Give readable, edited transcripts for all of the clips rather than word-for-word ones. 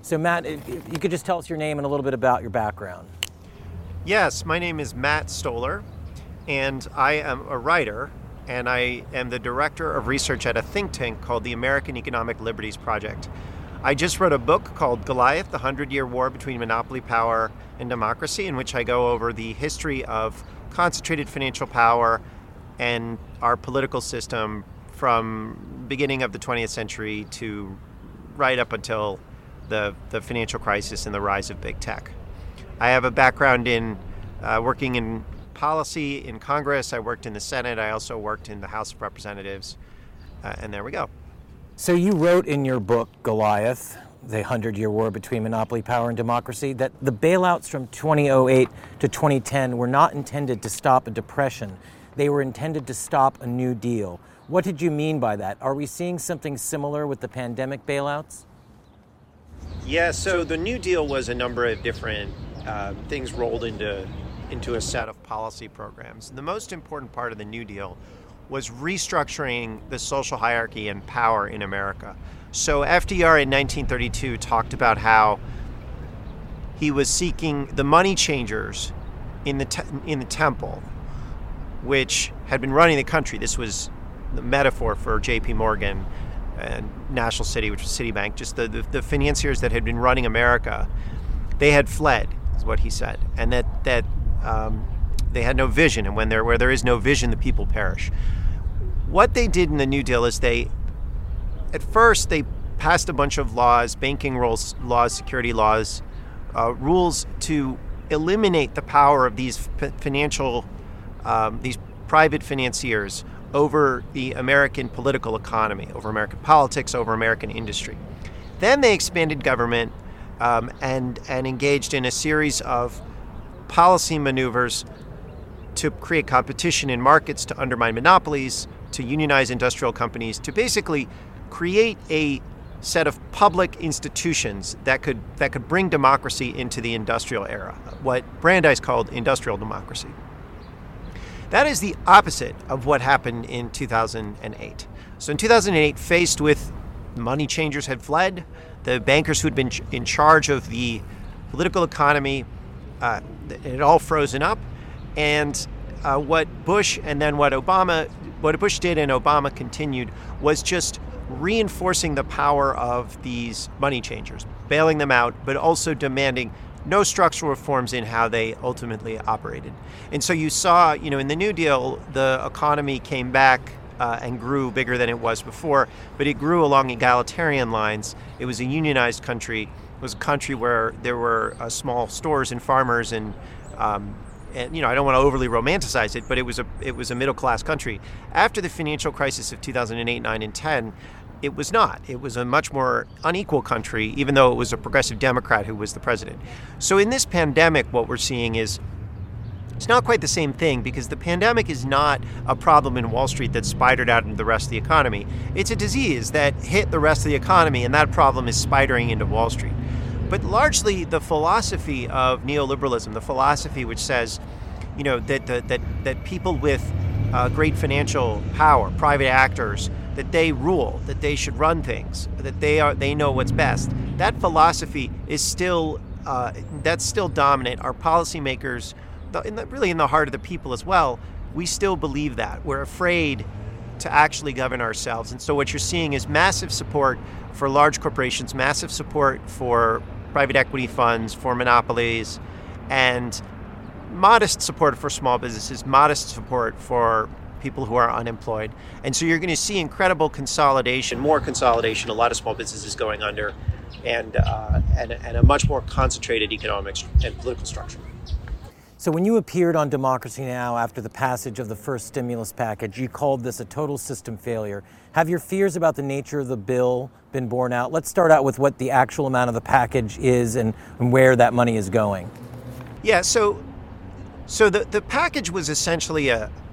So Matt, if you could just tell us your name and a little bit about your background. Yes, my name is Matt Stoller, and I am a writer, and I am the director of research at a think tank called the American Economic Liberties Project. I just wrote a book called Goliath, the 100-Year War Between Monopoly Power and Democracy, in which I go over the history of concentrated financial power and our political system from beginning of the 20th century to right up until the financial crisis and the rise of big tech. I have a background in working in policy in Congress. I worked in the Senate. I also worked in the House of Representatives. And there we go. So you wrote in your book, Goliath, the 100-Year War Between Monopoly Power and Democracy, that the bailouts from 2008 to 2010 were not intended to stop a depression. They were intended to stop a New Deal. What did you mean by that? Are we seeing something similar with the pandemic bailouts? Yeah, so the New Deal was a number of different things rolled into a set of policy programs. The most important part of the New Deal was restructuring the social hierarchy and power in America. So FDR in 1932 talked about how he was seeking the money changers in the temple, which had been running the country. This was the metaphor for J.P. Morgan and National City, which was Citibank, just the financiers that had been running America. They had fled, is what he said, and that they had no vision, and where there is no vision, the people perish. What they did in the New Deal is at first they passed a bunch of laws, banking rules, laws, security laws, rules to eliminate the power of these these private financiers over the American political economy, over American politics, over American industry. Then they expanded government and engaged in a series of policy maneuvers to create competition in markets, to undermine monopolies, to unionize industrial companies, to basically create a set of public institutions that could bring democracy into the industrial era, what Brandeis called industrial democracy. That is the opposite of what happened in 2008. So in 2008, faced with money changers had fled, the bankers who'd been in charge of the political economy, it had all frozen up, and what Bush and then what Bush did and Obama continued was just reinforcing the power of these money changers, bailing them out, but also demanding no structural reforms in how they ultimately operated. And so you saw, in the New Deal, the economy came back and grew bigger than it was before, but it grew along egalitarian lines. It was a unionized country. It was a country where there were small stores and farmers and I don't want to overly romanticize it, but it was a middle-class country. After the financial crisis of 2008, 9, and 10, it was not. It was a much more unequal country, even though it was a progressive Democrat who was the president. So in this pandemic, what we're seeing is it's not quite the same thing, because the pandemic is not a problem in Wall Street that spidered out into the rest of the economy. It's a disease that hit the rest of the economy, and that problem is spidering into Wall Street. But largely the philosophy of neoliberalism, the philosophy which says, that people with great financial power, private actors, that they rule, that they should run things, that they know what's best. That philosophy is still dominant. Our policymakers, really in the heart of the people as well, we still believe that. We're afraid to actually govern ourselves. And so what you're seeing is massive support for large corporations, massive support for private equity funds, for monopolies, and modest support for small businesses, modest support for people who are unemployed. And so you're going to see incredible consolidation, more consolidation, a lot of small businesses going under, and a much more concentrated economic and political structure. So when you appeared on Democracy Now! After the passage of the first stimulus package, you called this a total system failure. Have your fears about the nature of the bill been borne out? Let's start out with what the actual amount of the package is and where that money is going. Yeah, so the package was essentially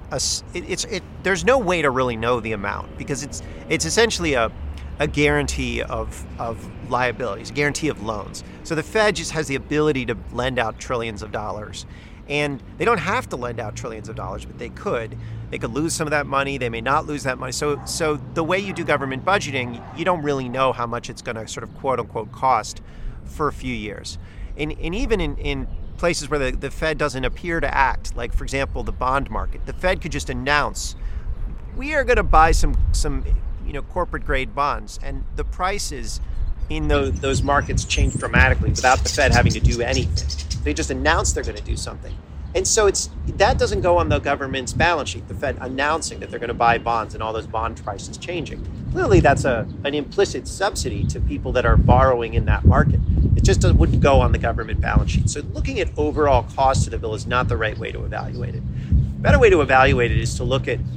there's no way to really know the amount, because it's essentially a guarantee of liabilities, a guarantee of loans. So the Fed just has the ability to lend out trillions of dollars. And they don't have to lend out trillions of dollars, but they could. They could lose some of that money. They may not lose that money. So the way you do government budgeting, you don't really know how much it's going to sort of quote unquote cost for a few years. And even in places where the Fed doesn't appear to act, like, for example, the bond market, the Fed could just announce, we are going to buy some corporate grade bonds, and the prices in those markets change dramatically without the Fed having to do anything. They just announce they're going to do something. And so that doesn't go on the government's balance sheet, the Fed announcing that they're going to buy bonds and all those bond prices changing. Clearly, that's an implicit subsidy to people that are borrowing in that market. It just wouldn't go on the government balance sheet. So looking at overall cost to the bill is not the right way to evaluate it. A better way to evaluate it is to look at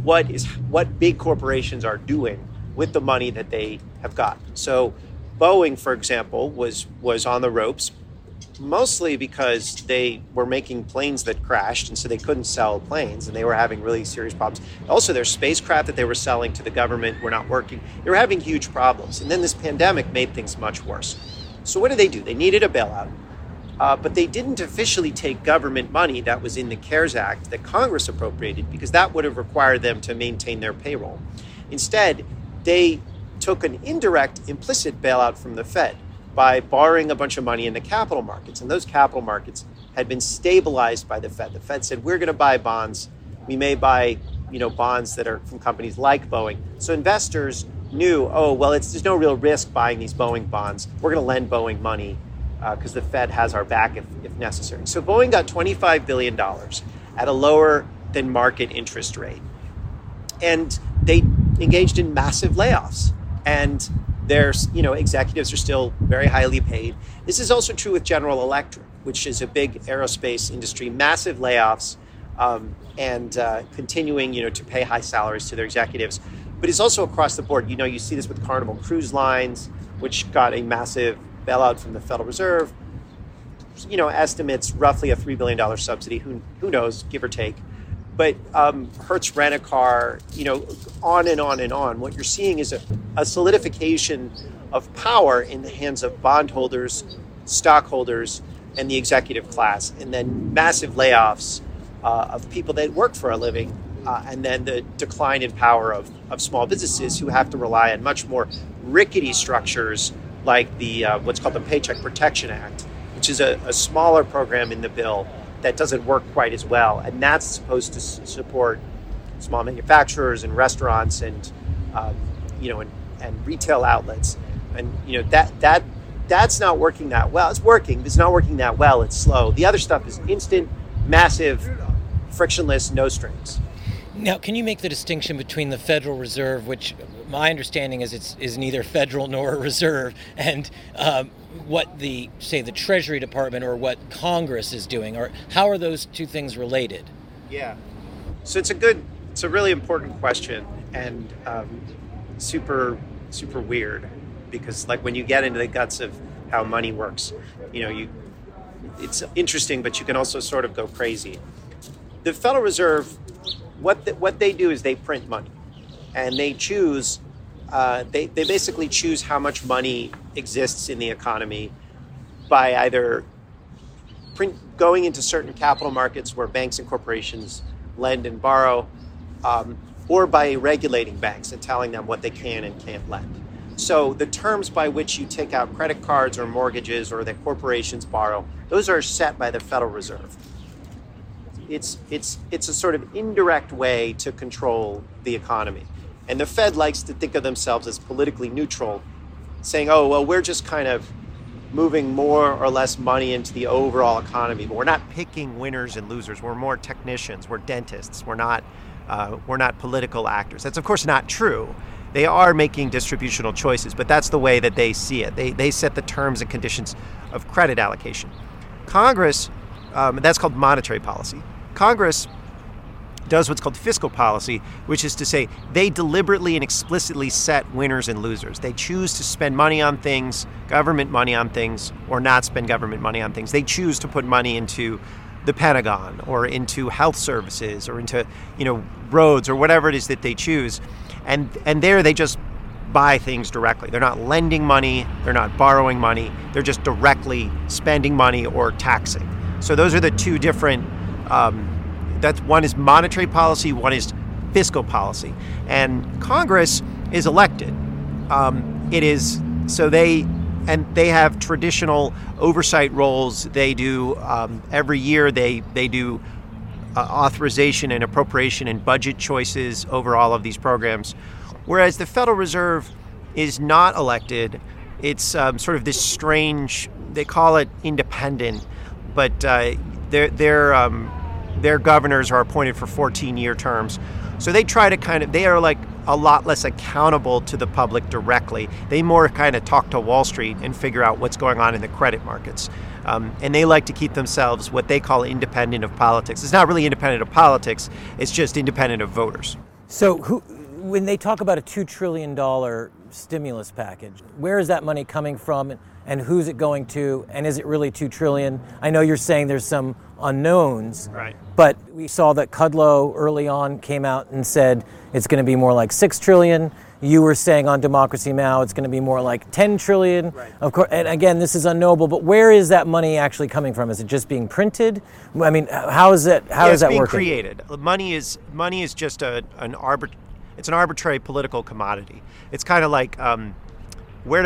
what big corporations are doing with the money that they have got. So Boeing, for example, was on the ropes, mostly because they were making planes that crashed, and so they couldn't sell planes, and they were having really serious problems. Also, their spacecraft that they were selling to the government were not working. They were having huge problems. And then this pandemic made things much worse. So what did they do? They needed a bailout, but they didn't officially take government money that was in the CARES Act that Congress appropriated, because that would have required them to maintain their payroll. Instead, they took an indirect, implicit bailout from the Fed by borrowing a bunch of money in the capital markets. And those capital markets had been stabilized by the Fed. The Fed said, we're going to buy bonds. We may buy, bonds that are from companies like Boeing. So investors knew, there's no real risk buying these Boeing bonds. We're going to lend Boeing money because the Fed has our back if necessary. So Boeing got $25 billion at a lower than market interest rate. And they engaged in massive layoffs. And their executives are still very highly paid. This is also true with General Electric, which is a big aerospace industry, massive layoffs, and continuing, to pay high salaries to their executives. But it's also across the board. You see this with Carnival Cruise Lines, which got a massive bailout from the Federal Reserve. Estimates roughly a $3 billion subsidy. Who knows, give or take. But Hertz Rent-A-Car, on and on and on. What you're seeing is a solidification of power in the hands of bondholders, stockholders, and the executive class, and then massive layoffs of people that work for a living, and then the decline in power of small businesses who have to rely on much more rickety structures like the what's called the Paycheck Protection Act, which is a smaller program in the bill that doesn't work quite as well, and that's supposed to support small manufacturers and restaurants and and retail outlets, and that's not working that well. It's working, but it's not working that well. It's slow. The other stuff is instant, massive, frictionless, no strings. Now, can you make the distinction between the Federal Reserve, which my understanding is neither federal nor a reserve, and what the Treasury Department or what Congress is doing, or how are those two things related? Yeah, so it's a really important question, and super weird, because like when you get into the guts of how money works, it's interesting, but you can also sort of go crazy. The Federal Reserve, what they do is they print money, and they choose. They basically choose how much money exists in the economy by either going into certain capital markets where banks and corporations lend and borrow, or by regulating banks and telling them what they can and can't lend. So the terms by which you take out credit cards or mortgages or that corporations borrow, those are set by the Federal Reserve. It's a sort of indirect way to control the economy. And the Fed likes to think of themselves as politically neutral, saying, we're just kind of moving more or less money into the overall economy, but we're not picking winners and losers. We're more technicians, we're dentists, we're not political actors. That's of course not true. They are making distributional choices, but that's the way that they see it. They set the terms and conditions of credit allocation. Congress, that's called monetary policy. Congress does what's called fiscal policy, which is to say they deliberately and explicitly set winners and losers. They choose to spend money on things, government money on things, or not spend government money on things. They choose to put money into the Pentagon or into health services or into roads or whatever it is that they choose. And there they just buy things directly. They're not lending money, they're not borrowing money, they're just directly spending money or taxing. So those are the two different that's one is monetary policy, one is fiscal policy. And Congress is elected. It is so they and they have traditional oversight roles. They do every year. They do authorization and appropriation and budget choices over all of these programs, whereas the Federal Reserve is not elected. It's sort of this strange. They call it independent, but their governors are appointed for 14-year terms. So they try to they are like a lot less accountable to the public directly. They more kind of talk to Wall Street and figure out what's going on in the credit markets. And they like to keep themselves what they call independent of politics. It's not really independent of politics, it's just independent of voters. So when they talk about a $2 trillion stimulus package, where is that money coming from and who's it going to? And is it really $2 trillion? I know you're saying there's some unknowns, right? But we saw that Kudlow early on came out and said it's going to be more like $6 trillion. You were saying on Democracy Now! It's going to be more like $10 trillion. Right. Of course, and again, this is unknowable, but where is that money actually coming from? Is it just being printed? I mean, how is that working? It's being created. Money is just an arbitrary political commodity. It's kind of like where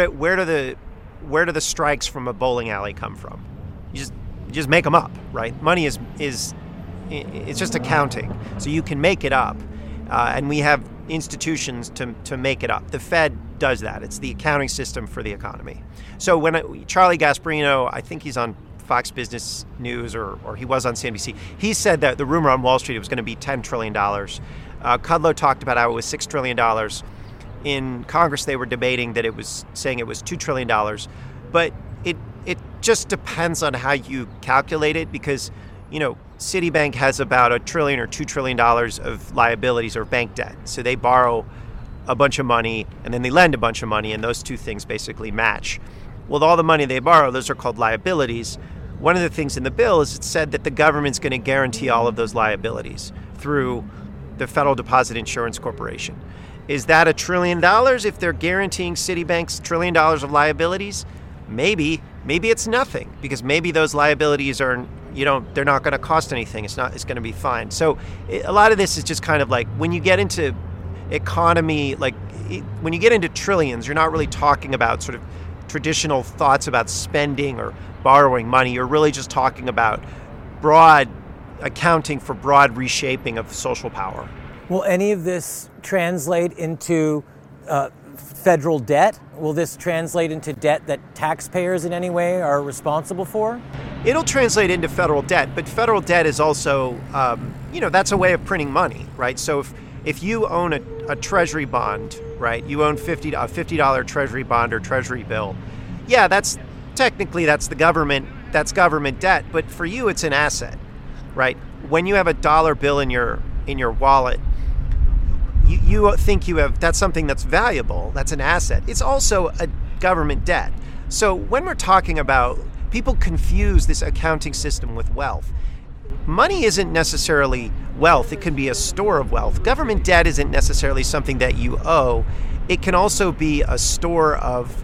do the strikes from a bowling alley come from? You just make them up, right? Money is it's just accounting, so you can make it up, and we have institutions to make it up. The Fed does that. It's the accounting system for the economy. So when Charlie Gasparino, I think he's on Fox Business News or he was on CNBC, he said that the rumor on Wall Street it was going to be $10 trillion. Kudlow talked about how it was $6 trillion. In Congress, they were debating that it was saying it was $2 trillion. But it just depends on how you calculate it because, Citibank has about $1 trillion or $2 trillion of liabilities or bank debt. So they borrow a bunch of money and then they lend a bunch of money, and those two things basically match. Well, all the money they borrow, those are called liabilities. One of the things in the bill is it said that the government's going to guarantee all of those liabilities through the Federal Deposit Insurance Corporation. Is that $1 trillion if they're guaranteeing Citibank's $1 trillion of liabilities? Maybe it's nothing because maybe those liabilities are, they're not going to cost anything. It's going to be fine. So a lot of this is just kind of like when you get into economy, when you get into trillions, you're not really talking about sort of traditional thoughts about spending or borrowing money. You're really just talking about broad accounting for broad reshaping of social power. Will any of this translate into federal debt? Will this translate into debt that taxpayers in any way are responsible for? It'll translate into federal debt, but federal debt is also, that's a way of printing money, right? So if you own a treasury bond, right, you own a $50 treasury bond or treasury bill, yeah, that's the government, that's government debt, but for you it's an asset, right? When you have a dollar bill in your wallet, you think that's something that's valuable, that's an asset. It's also a government debt. So when we're talking about, people confuse this accounting system with wealth. Money isn't necessarily wealth. It can be a store of wealth. Government debt isn't necessarily something that you owe. It can also be a store of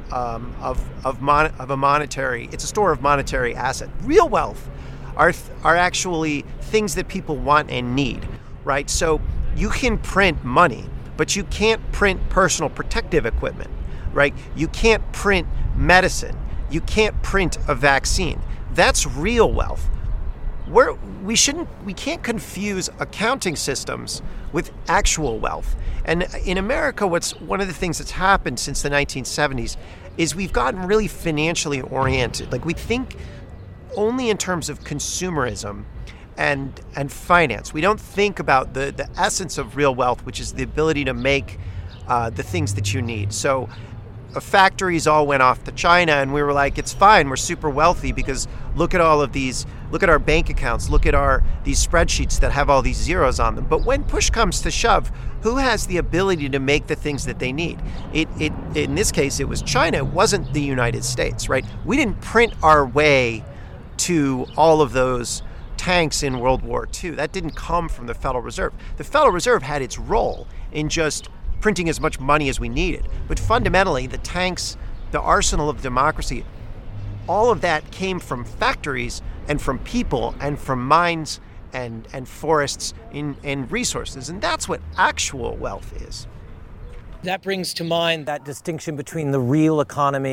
a monetary. It's a store of monetary asset. Real wealth are actually things that people want and need, right? So you can print money, but you can't print personal protective equipment, right? You can't print medicine. You can't print a vaccine. That's real wealth. We can't confuse accounting systems with actual wealth. And in America, one of the things that's happened since the 1970s is we've gotten really financially oriented. Like we think only in terms of consumerism and finance. We don't think about the essence of real wealth, which is the ability to make the things that you need. So factories all went off to China, and we were like, it's fine, we're super wealthy because look at all of these, look at our bank accounts, look at these spreadsheets that have all these zeros on them. But when push comes to shove, who has the ability to make the things that they need? In this case, it was China. It wasn't the United States, right? We didn't print our way to all of those tanks in World War II. That didn't come from the Federal Reserve. The Federal Reserve had its role in just printing as much money as we needed. But fundamentally, the tanks, the arsenal of democracy, all of that came from factories and from people and from mines and forests and resources. And that's what actual wealth is. That brings to mind that distinction between the real economy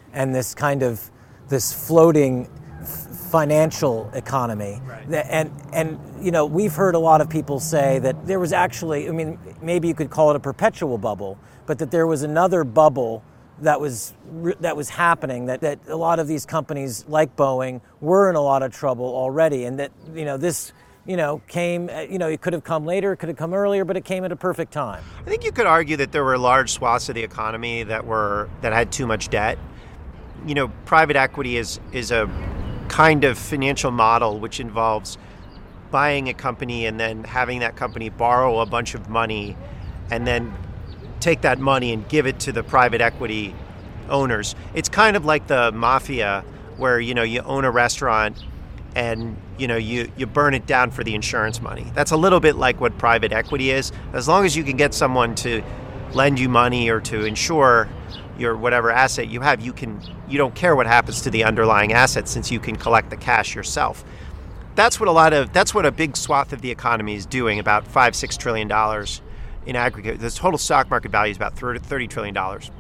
and this floating financial economy. Right. And we've heard a lot of people say that there was actually, maybe you could call it a perpetual bubble, but that there was another bubble that was happening, that a lot of these companies like Boeing were in a lot of trouble already, and that this came, it could have come later, it could have come earlier, but it came at a perfect time. I think you could argue that there were large swaths of the economy that had too much debt. Private equity is a kind of financial model which involves buying a company and then having that company borrow a bunch of money and then take that money and give it to the private equity owners. It's kind of like the mafia where, you own a restaurant and, you burn it down for the insurance money. That's a little bit like what private equity is. As long as you can get someone to lend you money or to insure your whatever asset you have, you don't care what happens to the underlying asset since you can collect the cash yourself. That's what a big swath of the economy is doing, about $5-6 trillion in aggregate. The total stock market value is about $30 trillion.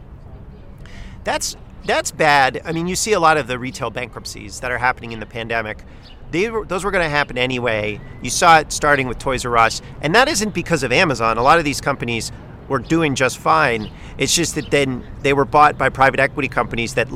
That's bad. You see a lot of the retail bankruptcies that are happening in the pandemic. Those were going to happen anyway. You saw it starting with Toys R Us, and that isn't because of Amazon. A lot of these companies were doing just fine. It's just that then they were bought by private equity companies that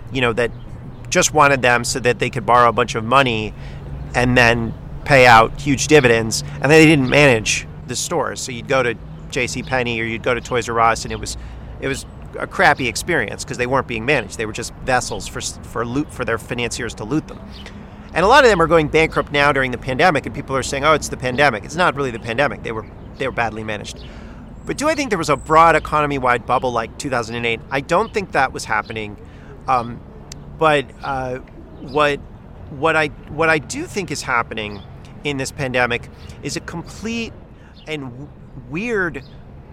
just wanted them so that they could borrow a bunch of money and then pay out huge dividends, and they didn't manage the stores. So you'd go to JCPenney or you'd go to Toys R Us, and it was a crappy experience because they weren't being managed. They were just vessels for their financiers to loot them. And a lot of them are going bankrupt now during the pandemic, and people are saying, "Oh, it's the pandemic." It's not really the pandemic. They were badly managed. But do I think there was a broad economy-wide bubble like 2008? I don't think that was happening. But what I do think is happening in this pandemic is a complete and weird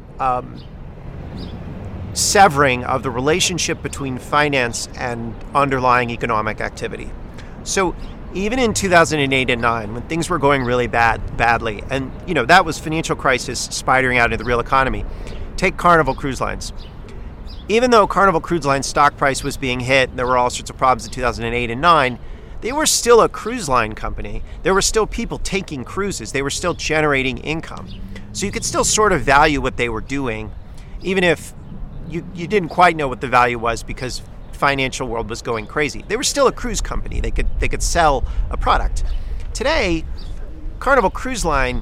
severing of the relationship between finance and underlying economic activity. So even in 2008 and 9, when things were going really badly, and that was financial crisis spidering out into the real economy. Take Carnival Cruise Lines. Even though Carnival Cruise Lines stock price was being hit, there were all sorts of problems in 2008 and 9, they were still a cruise line company. There were still people taking cruises. They were still generating income. So you could still sort of value what they were doing, even if you didn't quite know what the value was because financial world was going crazy. They were still a cruise company. They could sell a product. Today, Carnival Cruise Line,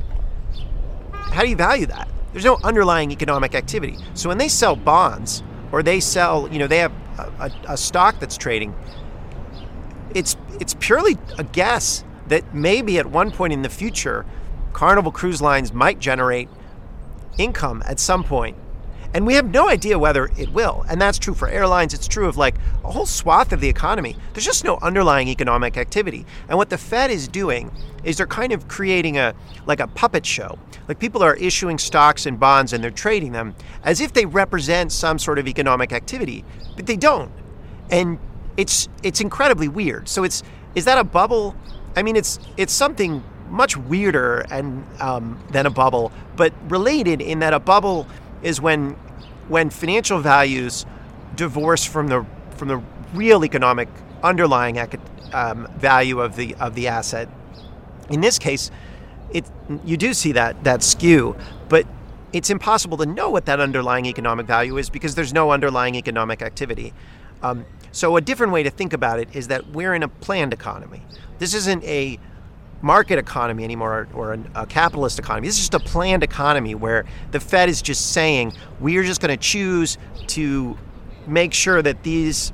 how do you value that? There's no underlying economic activity. So when they sell bonds or they sell, they have a stock that's trading, it's purely a guess that maybe at one point in the future, Carnival Cruise Lines might generate income at some point. And we have no idea whether it will. And that's true for airlines. It's true of like a whole swath of the economy. There's just no underlying economic activity. And what the Fed is doing is they're kind of creating a puppet show. Like people are issuing stocks and bonds and they're trading them as if they represent some sort of economic activity, but they don't. And it's incredibly weird. So is that a bubble? It's something much weirder and than a bubble, but related in that a bubble is when financial values divorce from the real economic underlying value of the asset. In this case, you do see that skew, but it's impossible to know what that underlying economic value is because there's no underlying economic activity. So a different way to think about it is that we're in a planned economy. This isn't a market economy anymore or a capitalist economy. This is just a planned economy where the Fed is just saying we're just going to choose to make sure that these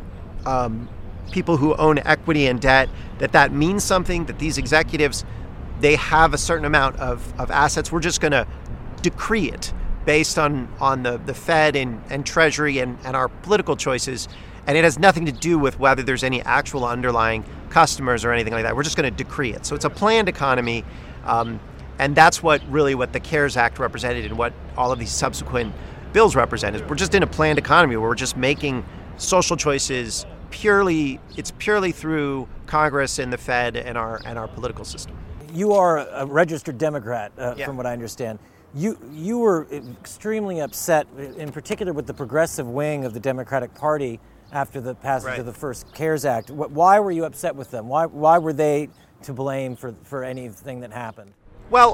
people who own equity and debt, that means something, that these executives, they have a certain amount of assets. We're just going to decree it based on the Fed and Treasury and our political choices. And it has nothing to do with whether there's any actual underlying customers or anything like that. We're just going to decree it. So it's a planned economy. And that's what the CARES Act represented and what all of these subsequent bills represented. We're just in a planned economy where we're just making social choices purely through Congress and the Fed and our political system. You are a registered Democrat, Yeah. From what I understand. You were extremely upset, in particular with the progressive wing of the Democratic Party, after the passage Right. of the first CARES Act. Why were you upset with them? Why were they to blame for anything that happened? Well,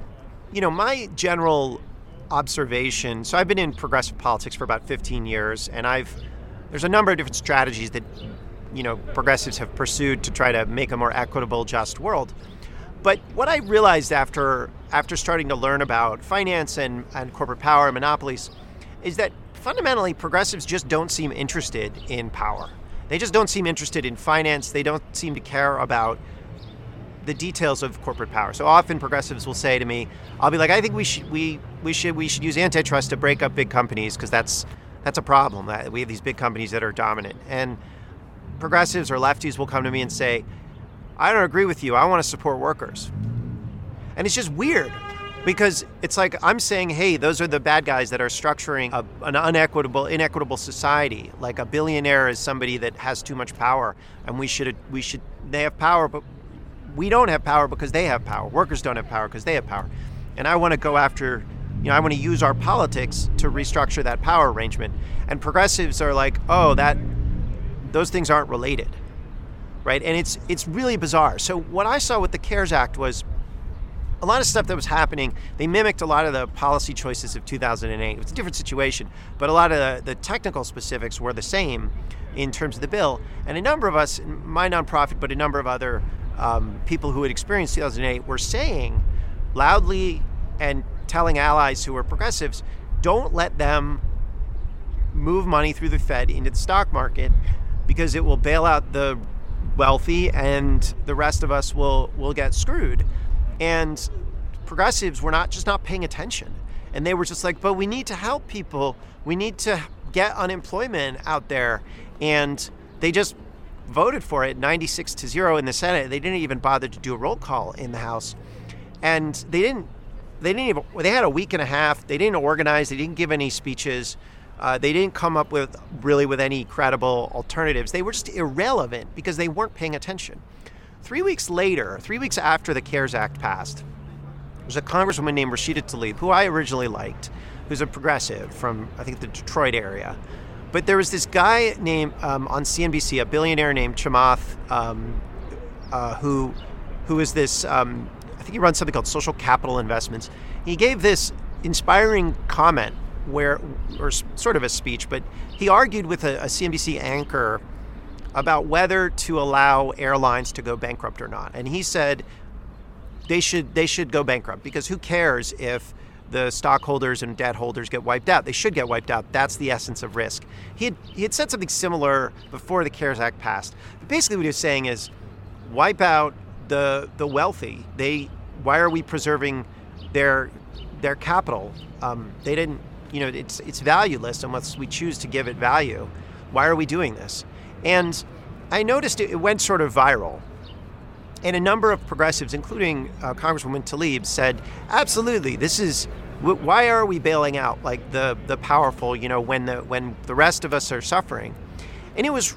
my general observation, so I've been in progressive politics for about 15 years, and there's a number of different strategies that, progressives have pursued to try to make a more equitable, just world. But what I realized after starting to learn about finance and corporate power and monopolies is that fundamentally progressives just don't seem interested in power. They just don't seem interested in finance. They don't seem to care about the details of corporate power. So often progressives will say to me, I'll be like, I think we should use antitrust to break up big companies because that's a problem. We have these big companies that are dominant. And progressives or lefties will come to me and say, I don't agree with you. I want to support workers. And it's just weird because it's like I'm saying, hey, those are the bad guys that are structuring an inequitable society. Like a billionaire is somebody that has too much power, and they have power, but we don't have power because they have power. Workers don't have power because they have power. And I want to go after, I want to use our politics to restructure that power arrangement. And progressives are like, oh, those things aren't related. Right? And it's really bizarre. So what I saw with the CARES Act was a lot of stuff that was happening. They mimicked a lot of the policy choices of 2008. It was a different situation, but a lot of the technical specifics were the same in terms of the bill. And a number of us, my nonprofit, but a number of other people who had experienced 2008 were saying loudly and telling allies who were progressives, don't let them move money through the Fed into the stock market because it will bail out the wealthy and the rest of us will get screwed. And progressives were not paying attention. And they were just like, but we need to help people. We need to get unemployment out there. And they just voted for it 96-0 in the Senate. They didn't even bother to do a roll call in the House. And they had a week and a half. They didn't organize. They didn't give any speeches. They didn't come up with any credible alternatives. They were just irrelevant because they weren't paying attention. 3 weeks after the CARES Act passed, there's a congresswoman named Rashida Tlaib, who I originally liked, who's a progressive from, I think, the Detroit area. But there was this guy named, on CNBC, a billionaire named Chamath, who is this, I think he runs something called Social Capital Investments. He gave this inspiring comment or sort of a speech, but he argued with a CNBC anchor about whether to allow airlines to go bankrupt or not. And he said they should go bankrupt because who cares if the stockholders and debt holders get wiped out? They should get wiped out. That's the essence of risk. He had said something similar before the CARES Act passed. But basically what he was saying is wipe out the wealthy. Why are we preserving their capital? They didn't. It's valueless unless we choose to give it value. Why are we doing this? And I noticed it went sort of viral. And a number of progressives, including Congresswoman Tlaib, said, absolutely, why are we bailing out like the powerful, when the rest of us are suffering? And I was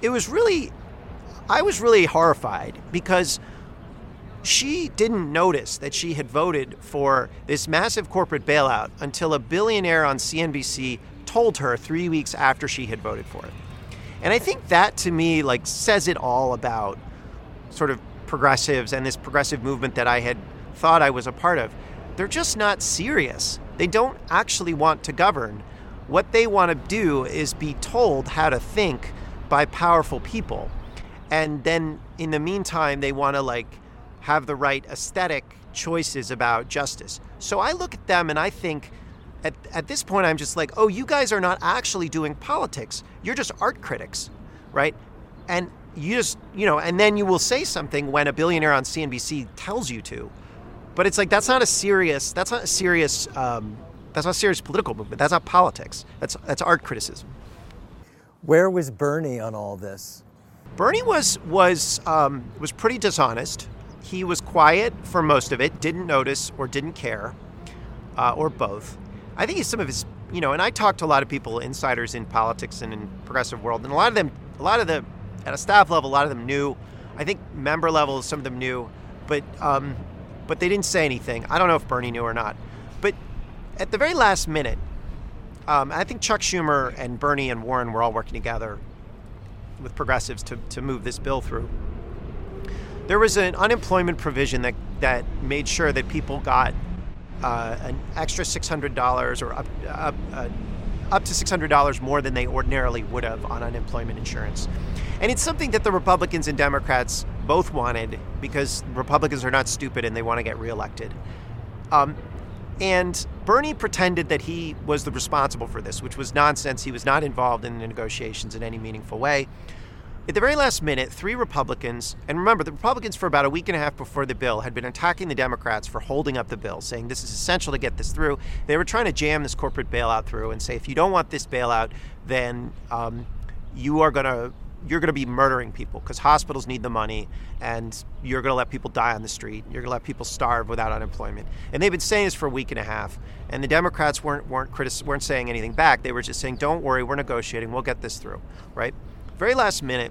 really horrified because she didn't notice that she had voted for this massive corporate bailout until a billionaire on CNBC told her 3 weeks after she had voted for it. And I think that to me says it all about sort of progressives and this progressive movement that I had thought I was a part of. They're just not serious. They don't actually want to govern. What they want to do is be told how to think by powerful people. And then in the meantime, they want to have the right aesthetic choices about justice. So I look at them and I think at this point, I'm just like, oh, you guys are not actually doing politics. You're just art critics, right? And you just, and then you will say something when a billionaire on CNBC tells you to. But it's like, that's not a serious political movement. That's not politics. That's art criticism. Where was Bernie on all this? Bernie was pretty dishonest. He was quiet for most of it, didn't notice or didn't care, or both. I think some of his, and I talked to a lot of people, insiders in politics and in progressive world, and a lot of them, at a staff level, a lot of them knew. I think member level, some of them knew, but they didn't say anything. I don't know if Bernie knew or not. But at the very last minute, I think Chuck Schumer and Bernie and Warren were all working together with progressives to move this bill through. There was an unemployment provision that made sure that people got an extra $600 or up to $600 more than they ordinarily would have on unemployment insurance. And it's something that the Republicans and Democrats both wanted, because Republicans are not stupid and they want to get reelected. And Bernie pretended that he was the responsible for this, which was nonsense. He was not involved in the negotiations in any meaningful way. At the very last minute, 3 Republicans, and remember, the Republicans for about a week and a half before the bill had been attacking the Democrats for holding up the bill, saying this is essential to get this through. They were trying to jam this corporate bailout through and say, if you don't want this bailout, then you're going to be murdering people, because hospitals need the money, and you're going to let people die on the street. You're going to let people starve without unemployment. And they've been saying this for a week and a half, and the Democrats weren't saying anything back. They were just saying, don't worry, we're negotiating. We'll get this through, right? Very last minute,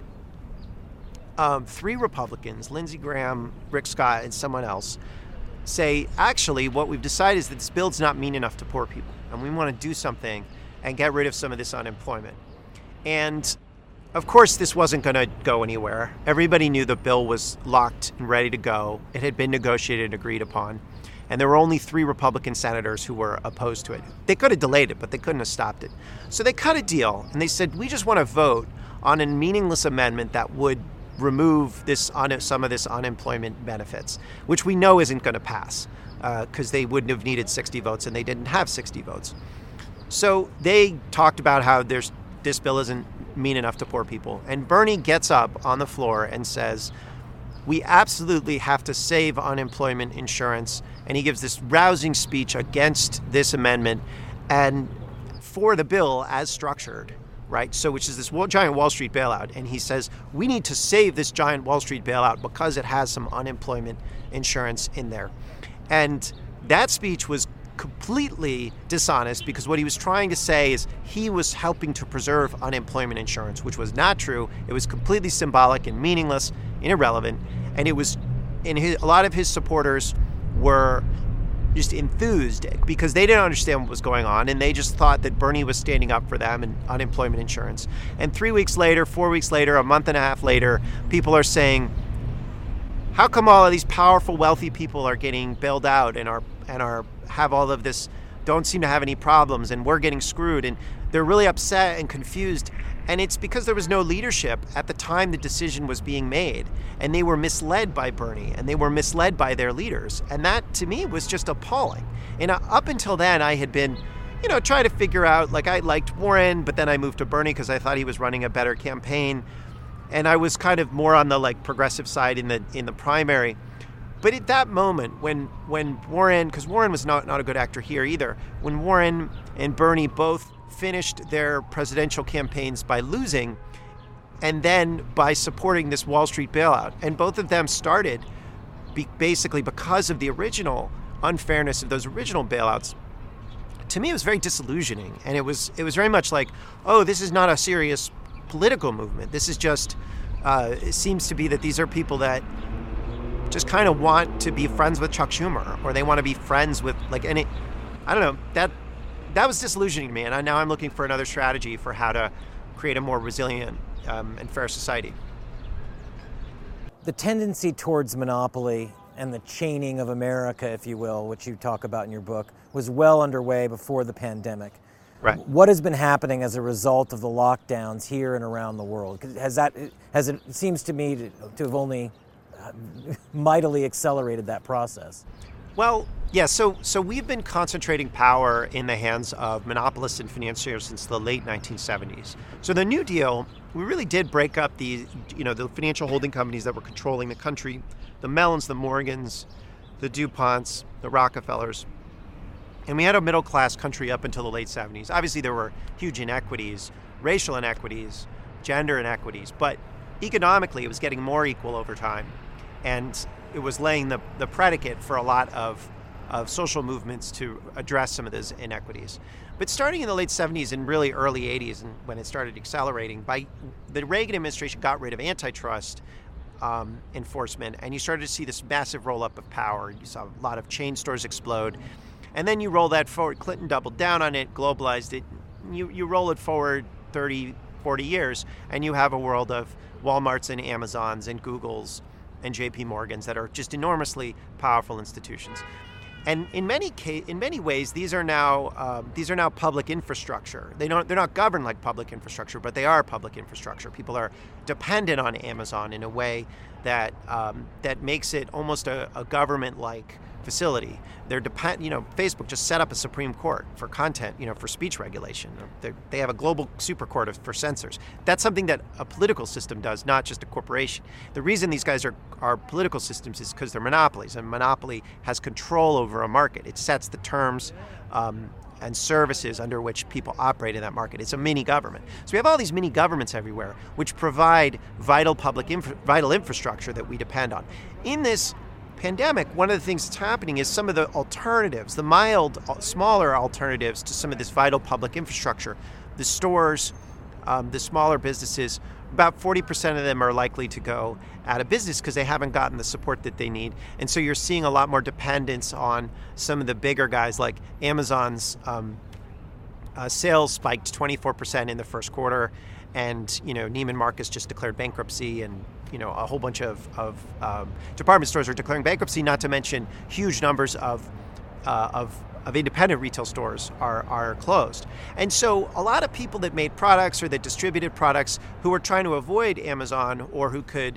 3 Republicans, Lindsey Graham, Rick Scott, and someone else, say, actually, what we've decided is that this bill's not mean enough to poor people, and we want to do something and get rid of some of this unemployment. And of course, this wasn't going to go anywhere. Everybody knew the bill was locked and ready to go. It had been negotiated and agreed upon. And there were only 3 Republican senators who were opposed to it. They could have delayed it, but they couldn't have stopped it. So they cut a deal, and they said, we just want to vote on a meaningless amendment that would remove some of this unemployment benefits, which we know isn't going to pass, because they wouldn't have needed 60 votes, and they didn't have 60 votes. So they talked about how this bill isn't mean enough to poor people. And Bernie gets up on the floor and says, we absolutely have to save unemployment insurance. And he gives this rousing speech against this amendment and for the bill as structured, right? So, which is this giant Wall Street bailout. And he says, we need to save this giant Wall Street bailout because it has some unemployment insurance in there. And that speech was completely dishonest, because what he was trying to say is he was helping to preserve unemployment insurance, which was not true. It was completely symbolic and meaningless and irrelevant. And it was, a lot of his supporters were just enthused because they didn't understand what was going on, and they just thought that Bernie was standing up for them and unemployment insurance. And 3 weeks later, 4 weeks later, a month and a half later, people are saying, how come all of these powerful, wealthy people are getting bailed out and have all of this, don't seem to have any problems, and we're getting screwed? And they're really upset and confused. And it's because there was no leadership at the time the decision was being made. And they were misled by Bernie, and they were misled by their leaders. And that, to me, was just appalling. And up until then, I had been, trying to figure out, like, I liked Warren, but then I moved to Bernie because I thought he was running a better campaign. And I was kind of more on the, progressive side in the primary. But at that moment, when Warren, because Warren was not a good actor here either, when Warren and Bernie both finished their presidential campaigns by losing, and then by supporting this Wall Street bailout, and both of them started basically because of the original unfairness of those original bailouts, to me it was very disillusioning. And it was very much like, oh, this is not a serious political movement. This is just, it seems to be that these are people that just kind of want to be friends with Chuck Schumer, or they want to be friends with, I don't know, that was disillusioning to me. And now I'm looking for another strategy for how to create a more resilient and fair society. The tendency towards monopoly and the chaining of America, if you will, which you talk about in your book, was well underway before the pandemic. Right. What has been happening as a result of the lockdowns here and around the world? It seems to me to have only mightily accelerated that process. Well, yeah, so we've been concentrating power in the hands of monopolists and financiers since the late 1970s. So the New Deal, we really did break up the financial holding companies that were controlling the country, the Mellons, the Morgans, the DuPonts, the Rockefellers. And we had a middle-class country up until the late 70s. Obviously, there were huge inequities, racial inequities, gender inequities, but economically, it was getting more equal over time. And it was laying the predicate for a lot of social movements to address some of those inequities. But starting in the late 70s and really early 80s, and when it started accelerating, the Reagan administration got rid of antitrust enforcement, and you started to see this massive roll-up of power. You saw a lot of chain stores explode. And then you roll that forward. Clinton doubled down on it, globalized it. You roll it forward 30, 40 years, and you have a world of Walmarts and Amazons and Googles and JP Morgans that are just enormously powerful institutions. And in many ways, these are now public infrastructure. They're not governed like public infrastructure, but they are public infrastructure. People are dependent on Amazon in a way that makes it almost a government-like facility. Facebook just set up a Supreme Court for content, for speech regulation. They have a global super court for censors. That's something that a political system does, not just a corporation. The reason these guys are political systems is because they're monopolies, and monopoly has control over a market. It sets the terms and services under which people operate in that market. It's a mini government. So we have all these mini governments everywhere, which provide vital vital infrastructure that we depend on. In this pandemic, one of the things that's happening is some of the alternatives, the smaller alternatives to some of this vital public infrastructure, the stores, the smaller businesses, about 40% of them are likely to go out of business because they haven't gotten the support that they need. And so you're seeing a lot more dependence on some of the bigger guys, like Amazon's sales spiked 24% in the first quarter. And, Neiman Marcus just declared bankruptcy, and, a whole bunch of department stores are declaring bankruptcy, not to mention huge numbers of independent retail stores are closed. And so a lot of people that made products or that distributed products who were trying to avoid Amazon, or who could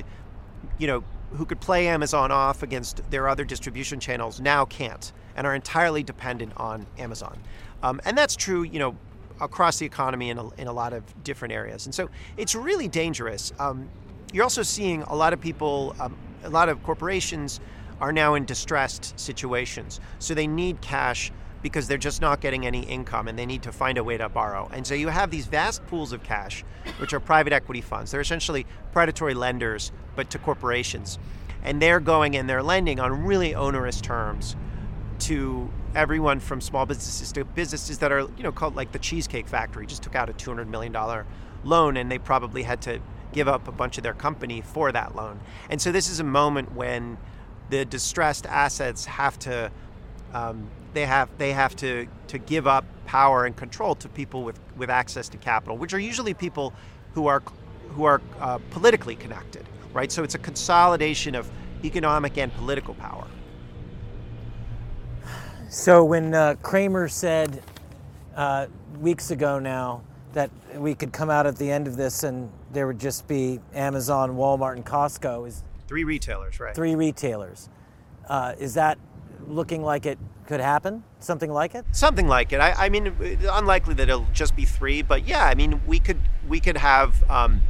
play Amazon off against their other distribution channels, now can't and are entirely dependent on Amazon. And that's true, across the economy in a lot of different areas. And so it's really dangerous. You're also seeing a lot of people, a lot of corporations are now in distressed situations. So they need cash because they're just not getting any income, and they need to find a way to borrow. And so you have these vast pools of cash, which are private equity funds. They're essentially predatory lenders, but to corporations. And they're going and they're lending on really onerous terms to everyone from small businesses to businesses that are, called like the Cheesecake Factory, just took out a $200 million loan, and they probably had to give up a bunch of their company for that loan. And so this is a moment when the distressed assets have to, they have to give up power and control to people with access to capital, which are usually people who are politically connected, right? So it's a consolidation of economic and political power. So when Cramer said weeks ago now that we could come out at the end of this and there would just be Amazon, Walmart, and Costco, is 3 retailers, right? 3 retailers. Is that looking like it could happen? Something like it? Something like it. I mean, unlikely that it'll just be 3, but yeah, I mean, we could have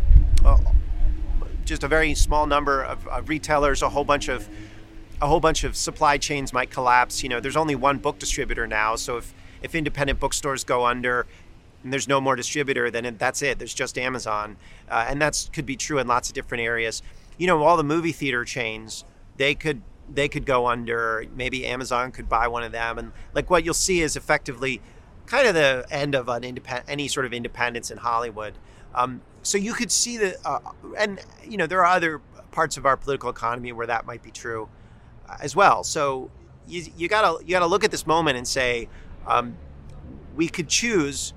just a very small number of retailers, a whole bunch of supply chains might collapse. There's only one book distributor now, so if independent bookstores go under and there's no more distributor, then that's it. There's just Amazon, and that could be true in lots of different areas. All the movie theater chains, they could go under. Maybe Amazon could buy one of them, and like what you'll see is effectively kind of the end of any sort of independence in Hollywood. So you could see and there are other parts of our political economy where that might be true as well. So you gotta look at this moment and say, we could choose,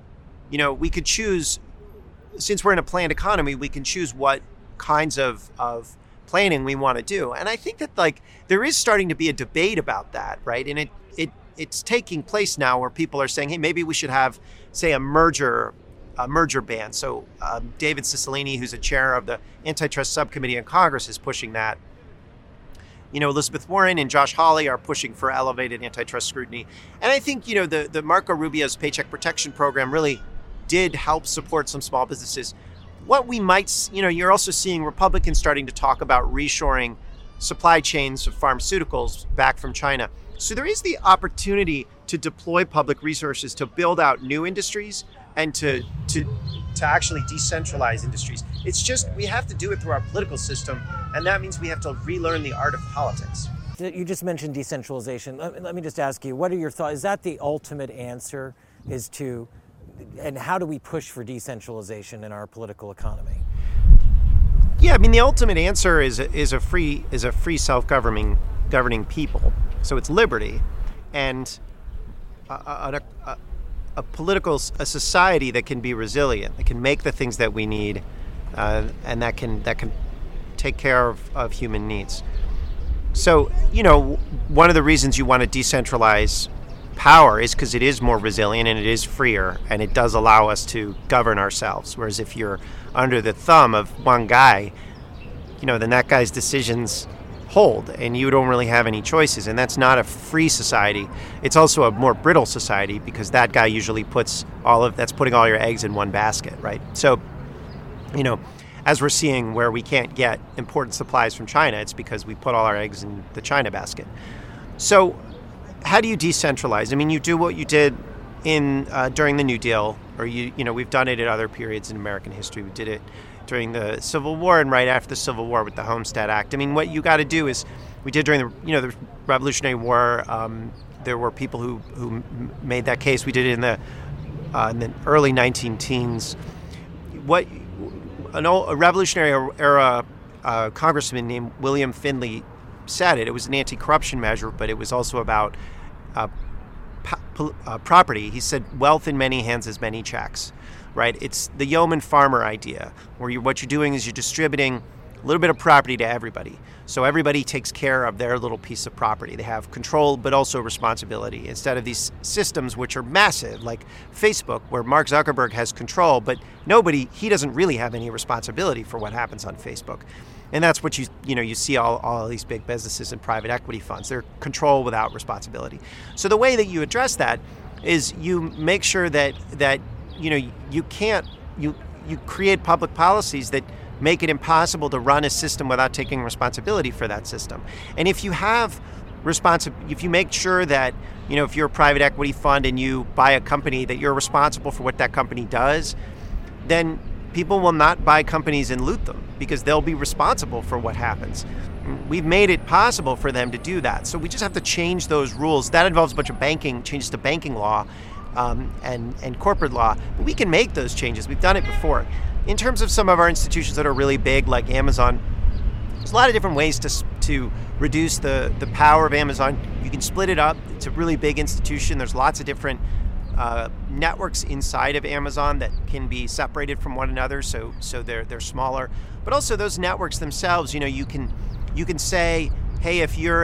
since we're in a planned economy, we can choose what kinds of planning we want to do. And I think that there is starting to be a debate about that, right? And it's taking place now where people are saying, hey, maybe we should have, say, a merger ban. So David Cicilline, who's a chair of the antitrust subcommittee in Congress, is pushing that. Elizabeth Warren and Josh Hawley are pushing for elevated antitrust scrutiny. And I think, the Marco Rubio's Paycheck Protection Program really did help support some small businesses. What we might, you're also seeing Republicans starting to talk about reshoring supply chains of pharmaceuticals back from China. So there is the opportunity to deploy public resources to build out new industries and to actually decentralize industries. It's just, we have to do it through our political system, and that means we have to relearn the art of politics. You just mentioned decentralization. Let me just ask you, what are your thoughts? Is that the ultimate answer, and how do we push for decentralization in our political economy? Yeah, I mean, the ultimate answer is a free self-governing people. So it's liberty, and a society that can be resilient, that can make the things that we need, and that can take care of human needs. So, one of the reasons you want to decentralize power is because it is more resilient and it is freer, and it does allow us to govern ourselves. Whereas if you're under the thumb of one guy, then that guy's decisions hold and you don't really have any choices. And that's not a free society. It's also a more brittle society because that guy usually puts putting all your eggs in one basket, right? So, as we're seeing where we can't get important supplies from China, it's because we put all our eggs in the China basket. So how do you decentralize? I mean, you do what you did during the New Deal, or we've done it at other periods in American history. We did it during the Civil War and right after the Civil War with the Homestead Act. I mean, what you got to do is, we did during the Revolutionary War. There were people who made that case. We did it in the early 19-teens. A Revolutionary era congressman named William Finley said it. It was an anti-corruption measure, but it was also about property. He said, "Wealth in many hands is many checks." Right? It's the yeoman farmer idea, where what you're doing is you're distributing a little bit of property to everybody. So everybody takes care of their little piece of property. They have control, but also responsibility. Instead of these systems which are massive, like Facebook, where Mark Zuckerberg has control, but he doesn't really have any responsibility for what happens on Facebook. And that's what you see all these big businesses and private equity funds. They're control without responsibility. So the way that you address that is you make sure that you create public policies that make it impossible to run a system without taking responsibility for that system. And if you if you make sure that, if you're a private equity fund and you buy a company, that you're responsible for what that company does, then people will not buy companies and loot them because they'll be responsible for what happens. We've made it possible for them to do that. So we just have to change those rules. That involves a bunch of changes to banking law and corporate law. But we can make those changes. We've done it before. In terms of some of our institutions that are really big, like Amazon, there's a lot of different ways to reduce the power of Amazon. You can split it up. It's a really big institution. There's lots of different networks inside of Amazon that can be separated from one another, so they're smaller. But also those networks themselves, you can say, hey, if you're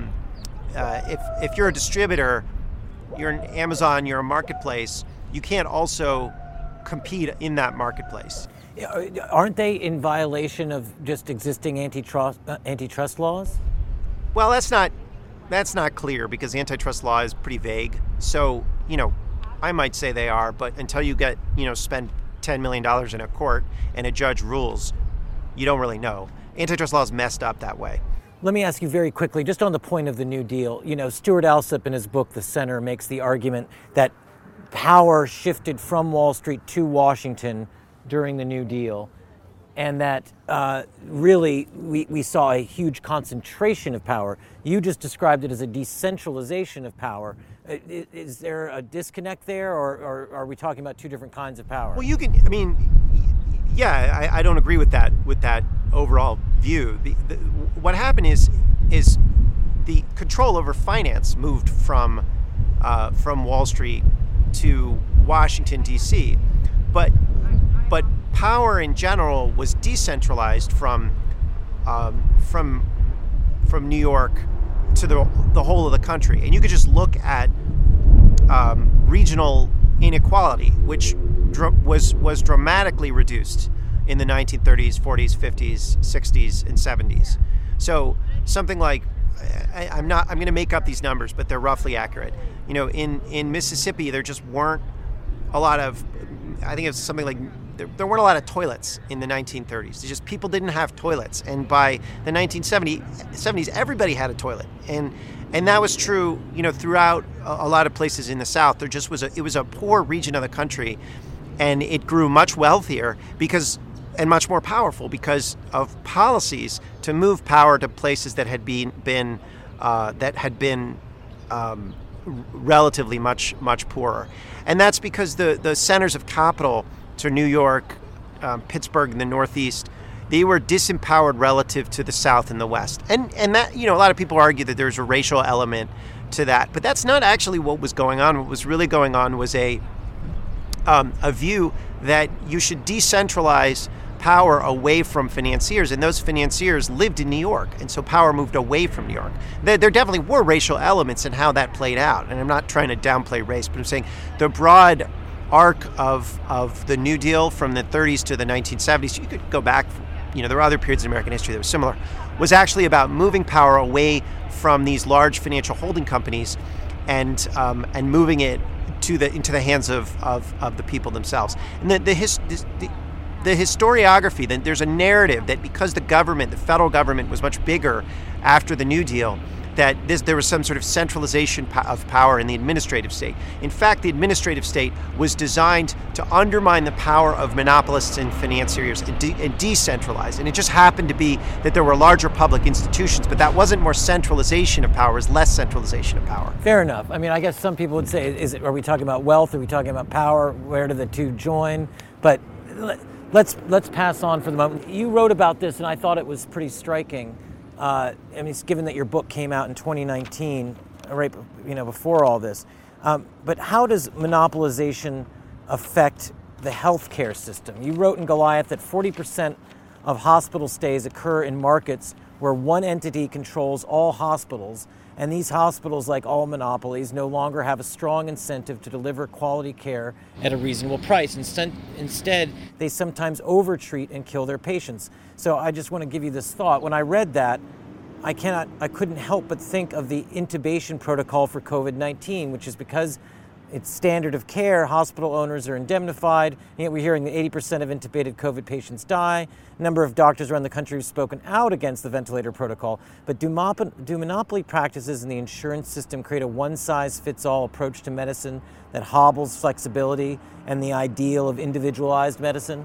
if you're a distributor, you're an Amazon, you're a marketplace, you can't also compete in that marketplace. Aren't they in violation of just existing antitrust laws? Well, that's not clear because antitrust law is pretty vague. So, I might say they are, but until you get, spend $10 million in a court and a judge rules, you don't really know. Antitrust law is messed up that way. Let me ask you very quickly, just on the point of the New Deal. Stuart Alsop in his book, The Center, makes the argument that power shifted from Wall Street to Washington during the New Deal, and that really we saw a huge concentration of power. You just described it as a decentralization of power. Is there a disconnect there, or are we talking about two different kinds of power? Well, I don't agree with that overall view. What happened is the control over finance moved from Wall Street to Washington, D.C., but power in general was decentralized from New York to the whole of the country. And you could just look at regional inequality, which was dramatically reduced in the 1930s, 40s, 50s, 60s, and 70s. So something like, I'm going to make up these numbers, but they're roughly accurate. In Mississippi, there just weren't a lot of, I think it was something like, there weren't a lot of toilets in the 1930s. People didn't have toilets. And by the 1970s, everybody had a toilet. And that was true, throughout a lot of places in the South. It was a poor region of the country, and it grew much wealthier and much more powerful because of policies to move power to places that had been relatively much poorer. And that's because the centers of capital, to New York, Pittsburgh, and the Northeast, they were disempowered relative to the South and the West. And that, a lot of people argue that there's a racial element to that. But that's not actually what was going on. What was really going on was a view that you should decentralize power away from financiers, and those financiers lived in New York, and so power moved away from New York. There definitely were racial elements in how that played out, and I'm not trying to downplay race, but I'm saying the broad arc of the New Deal from the 30s to the 1970s, you could go back, there were other periods in American history that were similar, was actually about moving power away from these large financial holding companies and moving it into the hands of the people themselves. And the historiography, there's a narrative that because the federal government was much bigger after the New Deal, that there was some sort of centralization of power in the administrative state. In fact, the administrative state was designed to undermine the power of monopolists and financiers and decentralize. And it just happened to be that there were larger public institutions, but that wasn't more centralization of power, it was less centralization of power. Fair enough. I mean, I guess some people would say, are we talking about wealth? Are we talking about power? Where do the two join? But let's pass on for the moment. You wrote about this, and I thought it was pretty striking. Given that your book came out in 2019, right, before all this. But how does monopolization affect the healthcare system? You wrote in Goliath that 40% of hospital stays occur in markets where one entity controls all hospitals, and these hospitals, like all monopolies, no longer have a strong incentive to deliver quality care at a reasonable price. Instead, they sometimes overtreat and kill their patients. So I just want to give you this thought. When I read that, I couldn't help but think of the intubation protocol for COVID-19, which is because it's standard of care, hospital owners are indemnified, and yet we're hearing that 80% of intubated COVID patients die. A number of doctors around the country have spoken out against the ventilator protocol. But do monopoly practices in the insurance system create a one-size-fits-all approach to medicine that hobbles flexibility and the ideal of individualized medicine?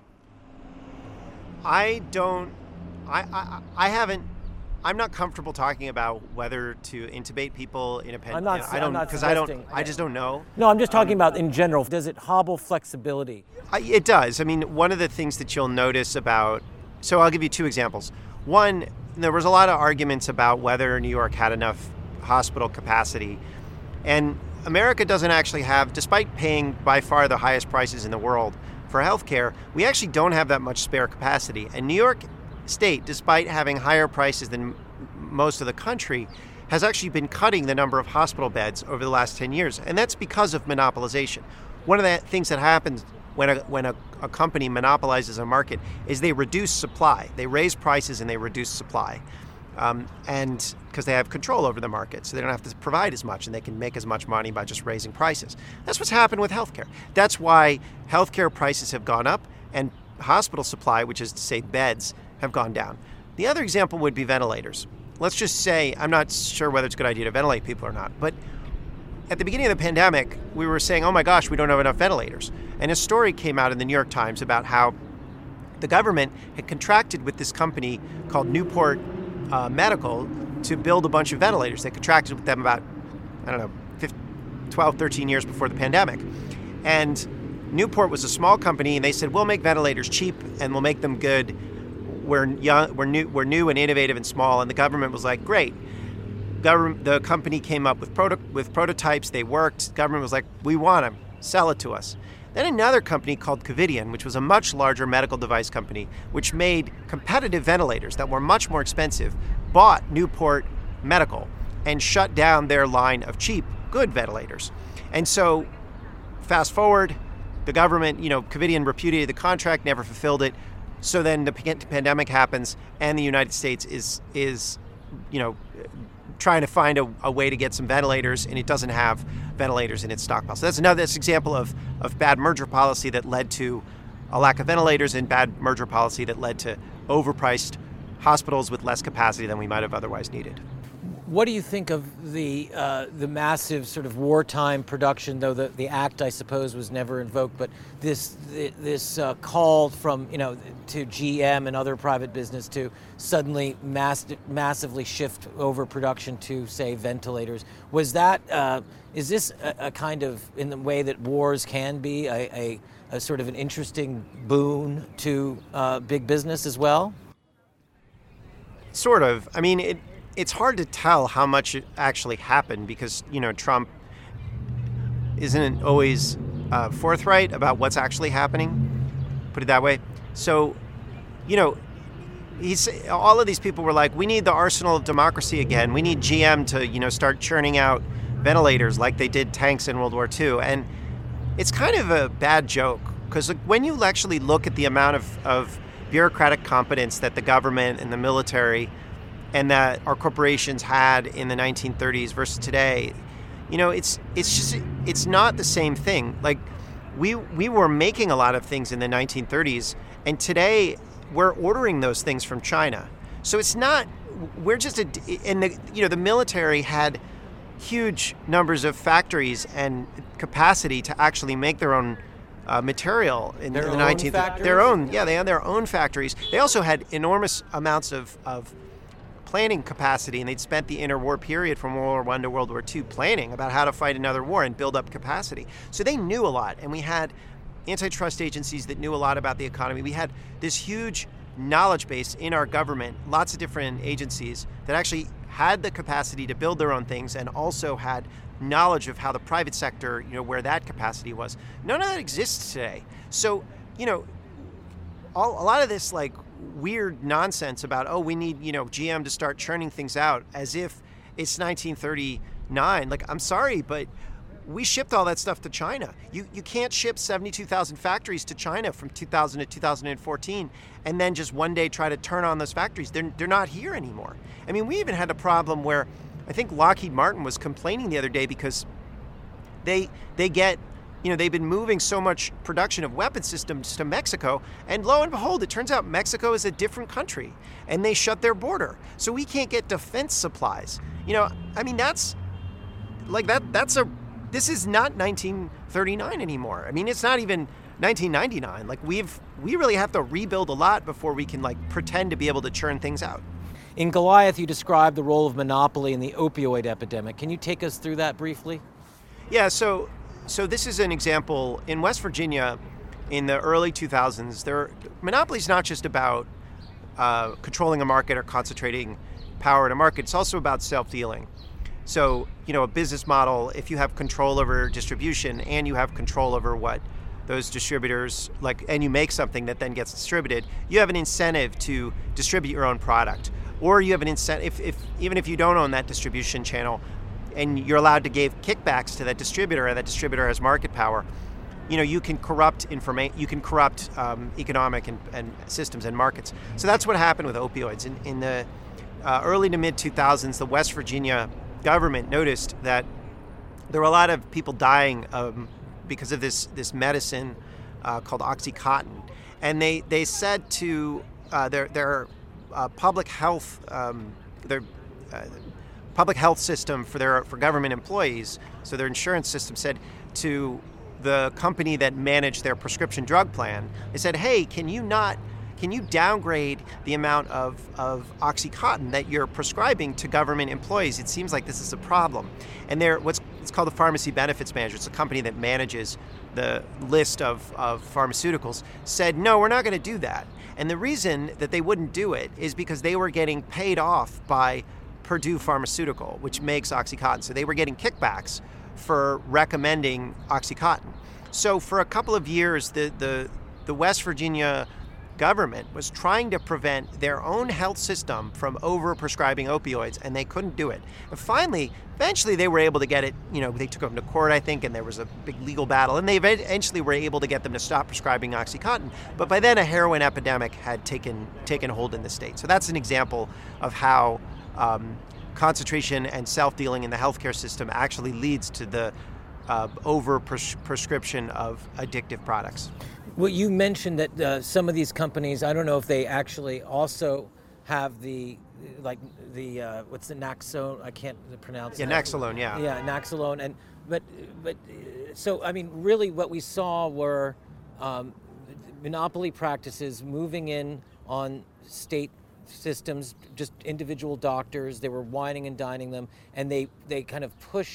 I'm not comfortable talking about whether to intubate people independently. I just don't know. No, I'm just talking about in general. Does it hobble flexibility? It does. I mean, one of the things that you'll notice so I'll give you two examples. One, there was a lot of arguments about whether New York had enough hospital capacity. And America doesn't actually have, despite paying by far the highest prices in the world for healthcare, we actually don't have that much spare capacity. And New York State, despite having higher prices than most of the country, has actually been cutting the number of hospital beds over the last 10 years. And that's because of monopolization. One of the things that happens when a company monopolizes a market is they reduce supply. They raise prices and they reduce supply. And because they have control over the market, so they don't have to provide as much and they can make as much money by just raising prices. That's what's happened with healthcare. That's why healthcare prices have gone up and hospital supply, which is to say beds, have gone down. The other example would be ventilators. Let's just say, I'm not sure whether it's a good idea to ventilate people or not, but at the beginning of the pandemic, we were saying, oh my gosh, we don't have enough ventilators. And a story came out in the New York Times about how the government had contracted with this company called Newport Medical to build a bunch of ventilators. They contracted with them about, 12, 13 years before the pandemic. And Newport was a small company, and they said, we'll make ventilators cheap and we'll make them good. We're new and innovative and small, and the government was like, great. The company came up with prototypes. They worked. The government was like, we want them. Sell it to us. Then another company called Covidien, which was a much larger medical device company, which made competitive ventilators that were much more expensive, bought Newport Medical and shut down their line of cheap, good ventilators. And so, fast forward, the government, Covidien repudiated the contract, never fulfilled it. So then the pandemic happens, and the United States is trying to find a way to get some ventilators, and it doesn't have ventilators in its stockpile. So that's another example of bad merger policy that led to a lack of ventilators, and bad merger policy that led to overpriced hospitals with less capacity than we might have otherwise needed. What do you think of the massive sort of wartime production, though the act, I suppose, was never invoked, but this call from, to GM and other private business to suddenly massively shift over production to, say, ventilators? Was that, is this a kind of, in the way that wars can be, a sort of an interesting boon to big business as well? Sort of. I mean, it's hard to tell how much actually happened because, Trump isn't always forthright about what's actually happening, put it that way. So, all of these people were like, we need the arsenal of democracy again. We need GM to, start churning out ventilators like they did tanks in World War II. And it's kind of a bad joke because when you actually look at the amount of bureaucratic competence that the government and the military and that our corporations had in the 1930s versus today, it's not the same thing. Like we were making a lot of things in the 1930s, and today we're ordering those things from China. So it's not. We're just the military had huge numbers of factories and capacity to actually make their own material in the 19th. Their own, yeah, they had their own factories. They also had enormous amounts of planning capacity, and they'd spent the interwar period from World War I to World War II planning about how to fight another war and build up capacity. So they knew a lot, and we had antitrust agencies that knew a lot about the economy. We had this huge knowledge base in our government, lots of different agencies that actually had the capacity to build their own things and also had knowledge of how the private sector, where that capacity was. None of that exists today. So, a lot of this like weird nonsense about, we need, GM to start churning things out as if it's 1939. Like, I'm sorry, but we shipped all that stuff to China. You can't ship 72,000 factories to China from 2000 to 2014 and then just one day try to turn on those factories. They're not here anymore. I mean, we even had a problem where I think Lockheed Martin was complaining the other day because they get, they've been moving so much production of weapon systems to Mexico, and lo and behold, it turns out Mexico is a different country, and they shut their border. So we can't get defense supplies. That's like that's this is not 1939 anymore. I mean, it's not even 1999. Like we really have to rebuild a lot before we can pretend to be able to churn things out. In Goliath, you described the role of monopoly in the opioid epidemic. Can you take us through that briefly? Yeah, so this is an example. In West Virginia, in the early 2000s, monopoly is not just about controlling a market or concentrating power in a market. It's also about self-dealing. So, a business model, if you have control over distribution and you have control over what those distributors and you make something that then gets distributed, you have an incentive to distribute your own product. Or you have an incentive, even if you don't own that distribution channel and you're allowed to give kickbacks to that distributor and that distributor has market power, you can corrupt economic and systems and markets. So that's what happened with opioids. In the early to mid 2000s, the West Virginia government noticed that there were a lot of people dying because of this medicine called OxyContin, and they said to their public health system for government employees, so their insurance system said to the company that managed their prescription drug plan, they said, hey, can you downgrade the amount of OxyContin that you're prescribing to government employees? It seems like this is a problem. And it's called the Pharmacy Benefits Manager. It's a company that manages the list of pharmaceuticals, said, no, we're not going to do that. And the reason that they wouldn't do it is because they were getting paid off by Purdue Pharmaceutical, which makes OxyContin. So they were getting kickbacks for recommending OxyContin. So for a couple of years, the West Virginia government was trying to prevent their own health system from over-prescribing opioids, and they couldn't do it. And eventually they were able to get it, they took them to court, I think, and there was a big legal battle, and they eventually were able to get them to stop prescribing OxyContin. But by then, a heroin epidemic had taken hold in the state. So that's an example of how concentration and self-dealing in the healthcare system actually leads to the over-prescription of addictive products. Well, you mentioned that some of these companies, I don't know if they actually also have what's the Naxone? I can't pronounce it. Yeah, Naxalone, yeah. Yeah, Naxalone. But so, I mean, really what we saw were monopoly practices moving in on state systems, just individual doctors. They were wining and dining them, and they kind of pushed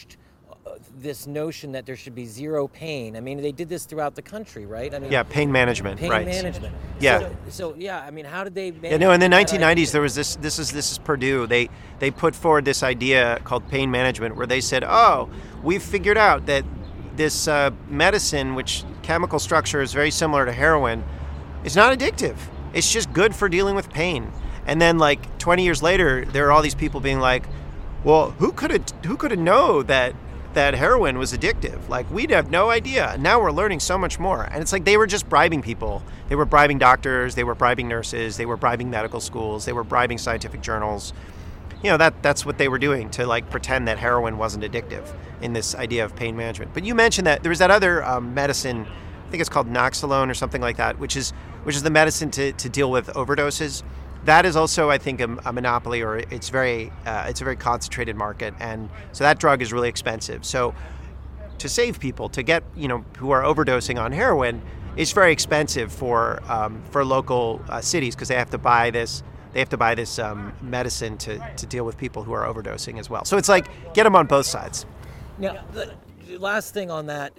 this notion that there should be zero pain. I mean, they did this throughout the country, right? I mean, yeah, pain management. Pain right. management. Yeah. So yeah, I mean, how did they? Yeah, no, in the 1990s there was this. This is Purdue. They put forward this idea called pain management, where they said, "Oh, we've figured out that this medicine, which chemical structure is very similar to heroin, is not addictive. It's just good for dealing with pain." And then, like 20 years later, there are all these people being like, "Well, who could have known that heroin was addictive? Like, we'd have no idea. Now we're learning so much more." And it's like they were just bribing people. They were bribing doctors. They were bribing nurses. They were bribing medical schools. They were bribing scientific journals. You know, that's what they were doing to like pretend that heroin wasn't addictive in this idea of pain management. But you mentioned that there was that other medicine, I think it's called Noxolone or something like that, which is the medicine to deal with overdoses. That is also, I think, a monopoly, or it's a very concentrated market, and so that drug is really expensive. So to save people, to get who are overdosing on heroin, it's very expensive for local cities, because they have to buy this medicine to deal with people who are overdosing as well. So it's like, get them on both sides. Now, the last thing on that,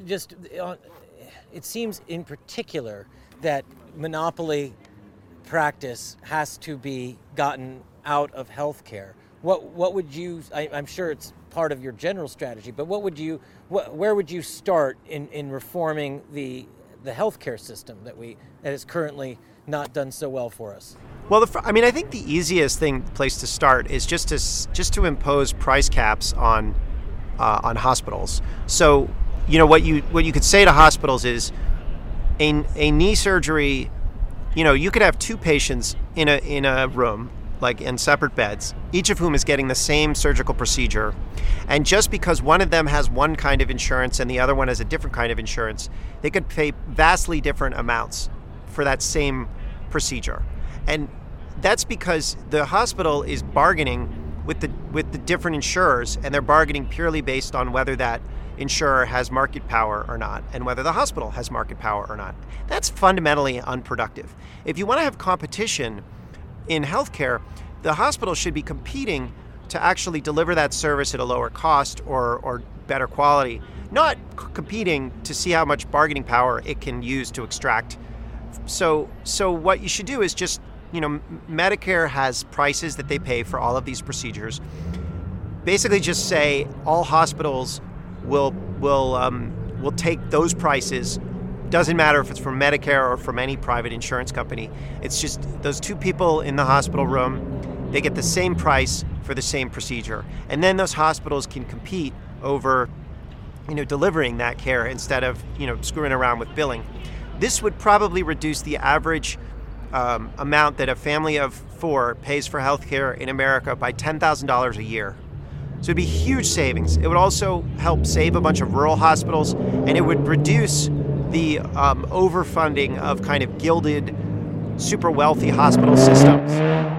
it seems in particular that monopoly practice has to be gotten out of healthcare. What would you? I'm sure it's part of your general strategy, but where would you start in reforming the healthcare system that is currently not done so well for us? Well, I think the easiest place to start is just to impose price caps on hospitals. So, what you could say to hospitals is, a knee surgery, you could have two patients in a room, like in separate beds, each of whom is getting the same surgical procedure, and just because one of them has one kind of insurance and the other one has a different kind of insurance, they could pay vastly different amounts for that same procedure. And that's because the hospital is bargaining with the different insurers, and they're bargaining purely based on whether that insurer has market power or not, and whether the hospital has market power or not. That's fundamentally unproductive. If you want to have competition in healthcare, the hospital should be competing to actually deliver that service at a lower cost or better quality, not competing to see how much bargaining power it can use to extract. So what you should do is just, Medicare has prices that they pay for all of these procedures. Basically just say all hospitals will take those prices. Doesn't matter if it's from Medicare or from any private insurance company. It's just those two people in the hospital room, they get the same price for the same procedure. And then those hospitals can compete over, delivering that care instead of, screwing around with billing. This would probably reduce the average amount that a family of four pays for healthcare in America by $10,000 a year. So it'd be huge savings. It would also help save a bunch of rural hospitals, and it would reduce the overfunding of kind of gilded, super wealthy hospital systems.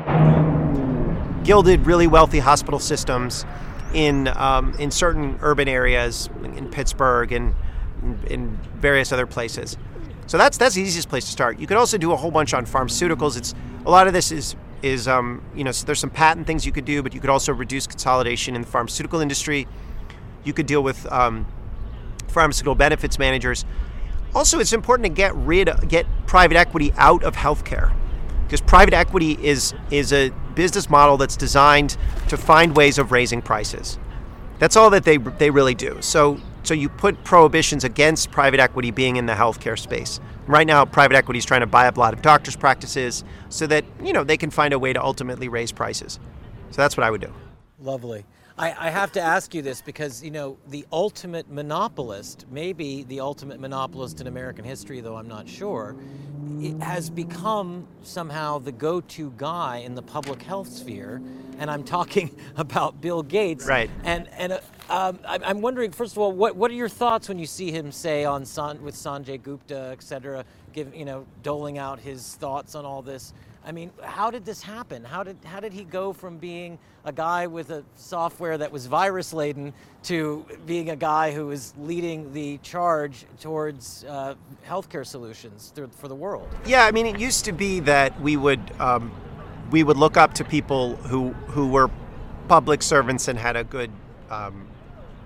Gilded, really wealthy hospital systems in certain urban areas, in Pittsburgh and in various other places. So that's the easiest place to start. You could also do a whole bunch on pharmaceuticals. A lot of this is so there's some patent things you could do, but you could also reduce consolidation in the pharmaceutical industry. You could deal with pharmaceutical benefits managers. Also, it's important to get private equity out of healthcare, because private equity is a business model that's designed to find ways of raising prices. That's all that they really do. So you put prohibitions against private equity being in the healthcare space. Right now, private equity is trying to buy up a lot of doctors' practices so that, they can find a way to ultimately raise prices. So that's what I would do. Lovely. I have to ask you this because, the ultimate monopolist, maybe the ultimate monopolist in American history, though I'm not sure, it has become somehow the go-to guy in the public health sphere. And I'm talking about Bill Gates. Right. And I'm wondering, first of all, what are your thoughts when you see him say with Sanjay Gupta, et cetera, doling out his thoughts on all this? I mean, how did this happen? How did he go from being a guy with a software that was virus laden to being a guy who is leading the charge towards healthcare solutions for the world? Yeah, I mean, it used to be that we would look up to people who were public servants and had a good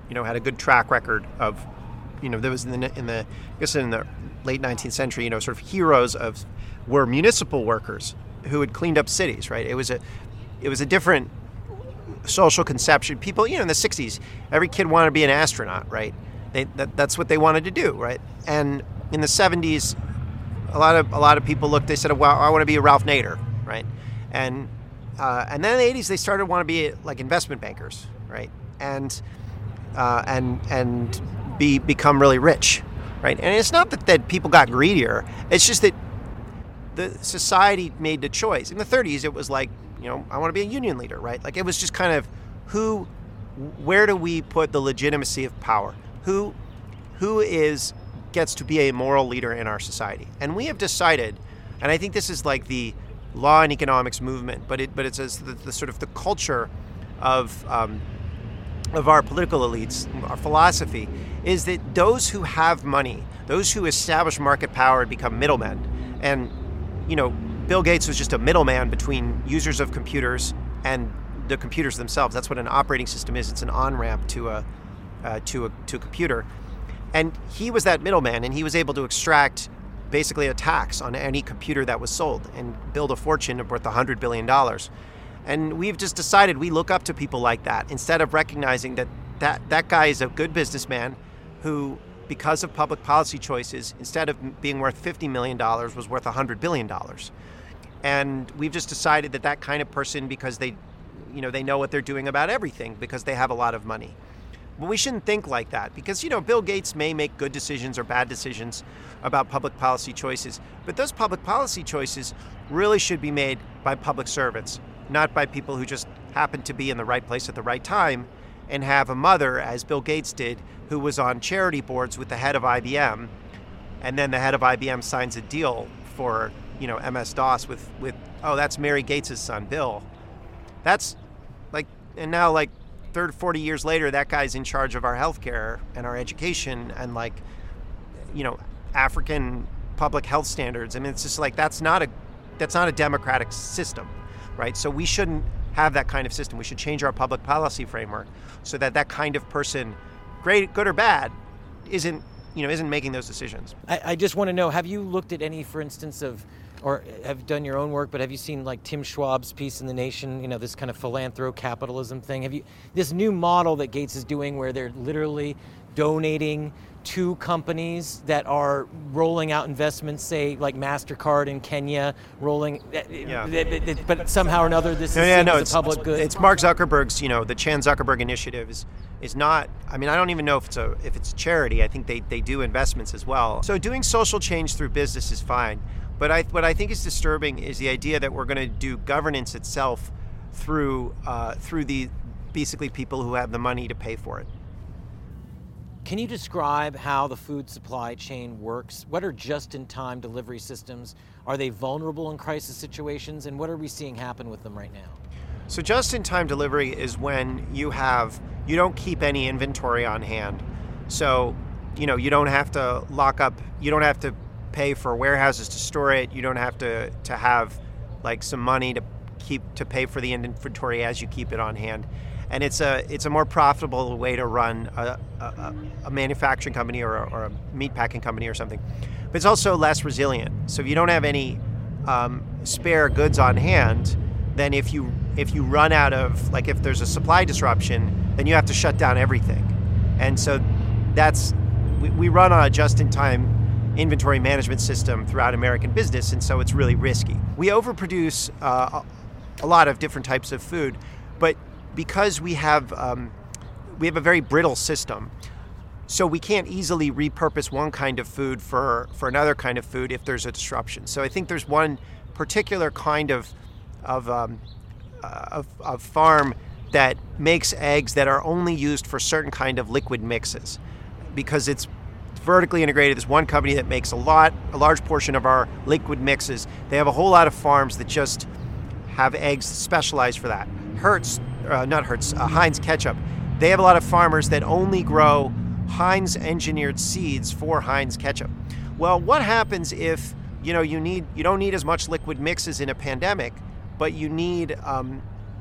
had a good track record of, there was in the late 19th century, sort of heroes were municipal workers who had cleaned up cities, right? It was a different social conception. People, in the 60s, every kid wanted to be an astronaut, right? That's what they wanted to do, right? And in the 70s, a lot of people looked. They said, "Well, I want to be a Ralph Nader," right? And then in the 80s, they started to want to be like investment bankers, right? And become really rich, right? And it's not that people got greedier. It's just that the society made the choice. In the 30s, it was like, I want to be a union leader, right? Like, it was just kind of where do we put the legitimacy of power? Who gets to be a moral leader in our society? And we have decided, and I think this is like the law and economics movement, but it's the sort of the culture of our political elites, our philosophy, is that those who have money, those who establish market power, become middlemen. And Bill Gates was just a middleman between users of computers and the computers themselves. That's what an operating system is. It's an on-ramp to a computer. And he was that middleman, and he was able to extract basically a tax on any computer that was sold and build a fortune worth $100 billion. And we've just decided we look up to people like that instead of recognizing that guy is a good businessman who, because of public policy choices, instead of being worth $50 million, was worth $100 billion. And we've just decided that kind of person, because they know what they're doing about everything, because they have a lot of money. But we shouldn't think like that, because, Bill Gates may make good decisions or bad decisions about public policy choices, but those public policy choices really should be made by public servants, not by people who just happen to be in the right place at the right time and have a mother, as Bill Gates did, who was on charity boards with the head of IBM, and then the head of IBM signs a deal for, MS-DOS with that's Mary Gates' son, Bill. That's like, and now 30, 40 years later, that guy's in charge of our healthcare and our education and African public health standards. I mean, it's just like, that's not a democratic system, right? So we shouldn't have that kind of system. We should change our public policy framework so that kind of person, great, good or bad, isn't making those decisions. I just want to know, have you looked at any, for instance, or have done your own work, but have you seen Tim Schwab's piece in The Nation, this kind of philanthrocapitalism thing? This new model that Gates is doing where they're literally donating to companies that are rolling out investments, say like MasterCard in Kenya, but somehow or another this is public good. It's Mark Zuckerberg's, the Chan Zuckerberg Initiative is not, I don't even know if it's a charity. I think they do investments as well. So doing social change through business is fine. But what I think is disturbing is the idea that we're going to do governance itself through the basically people who have the money to pay for it. Can you describe how the food supply chain works? What are just-in-time delivery systems? Are they vulnerable in crisis situations? And what are we seeing happen with them right now? So just-in-time delivery is when you don't keep any inventory on hand. So, you don't have to lock up, you don't have to pay for warehouses to store it. You don't have to have some money to pay for the inventory as you keep it on hand. And it's a more profitable way to run a manufacturing company or a meat packing company or something. But it's also less resilient. So if you don't have any spare goods on hand, then if you run out of, if there's a supply disruption, then you have to shut down everything. And so we run on a just-in-time inventory management system throughout American business, and so it's really risky. We overproduce a lot of different types of food, but because we have a very brittle system, so we can't easily repurpose one kind of food for another kind of food if there's a disruption. So I think there's one particular kind of farm that makes eggs that are only used for certain kind of liquid mixes, because it's vertically integrated. There's one company that makes a large portion of our liquid mixes. They have a whole lot of farms that just have eggs specialized for that. Heinz Ketchup. They have a lot of farmers that only grow Heinz engineered seeds for Heinz Ketchup. Well, what happens if you don't need as much liquid mixes in a pandemic, but you need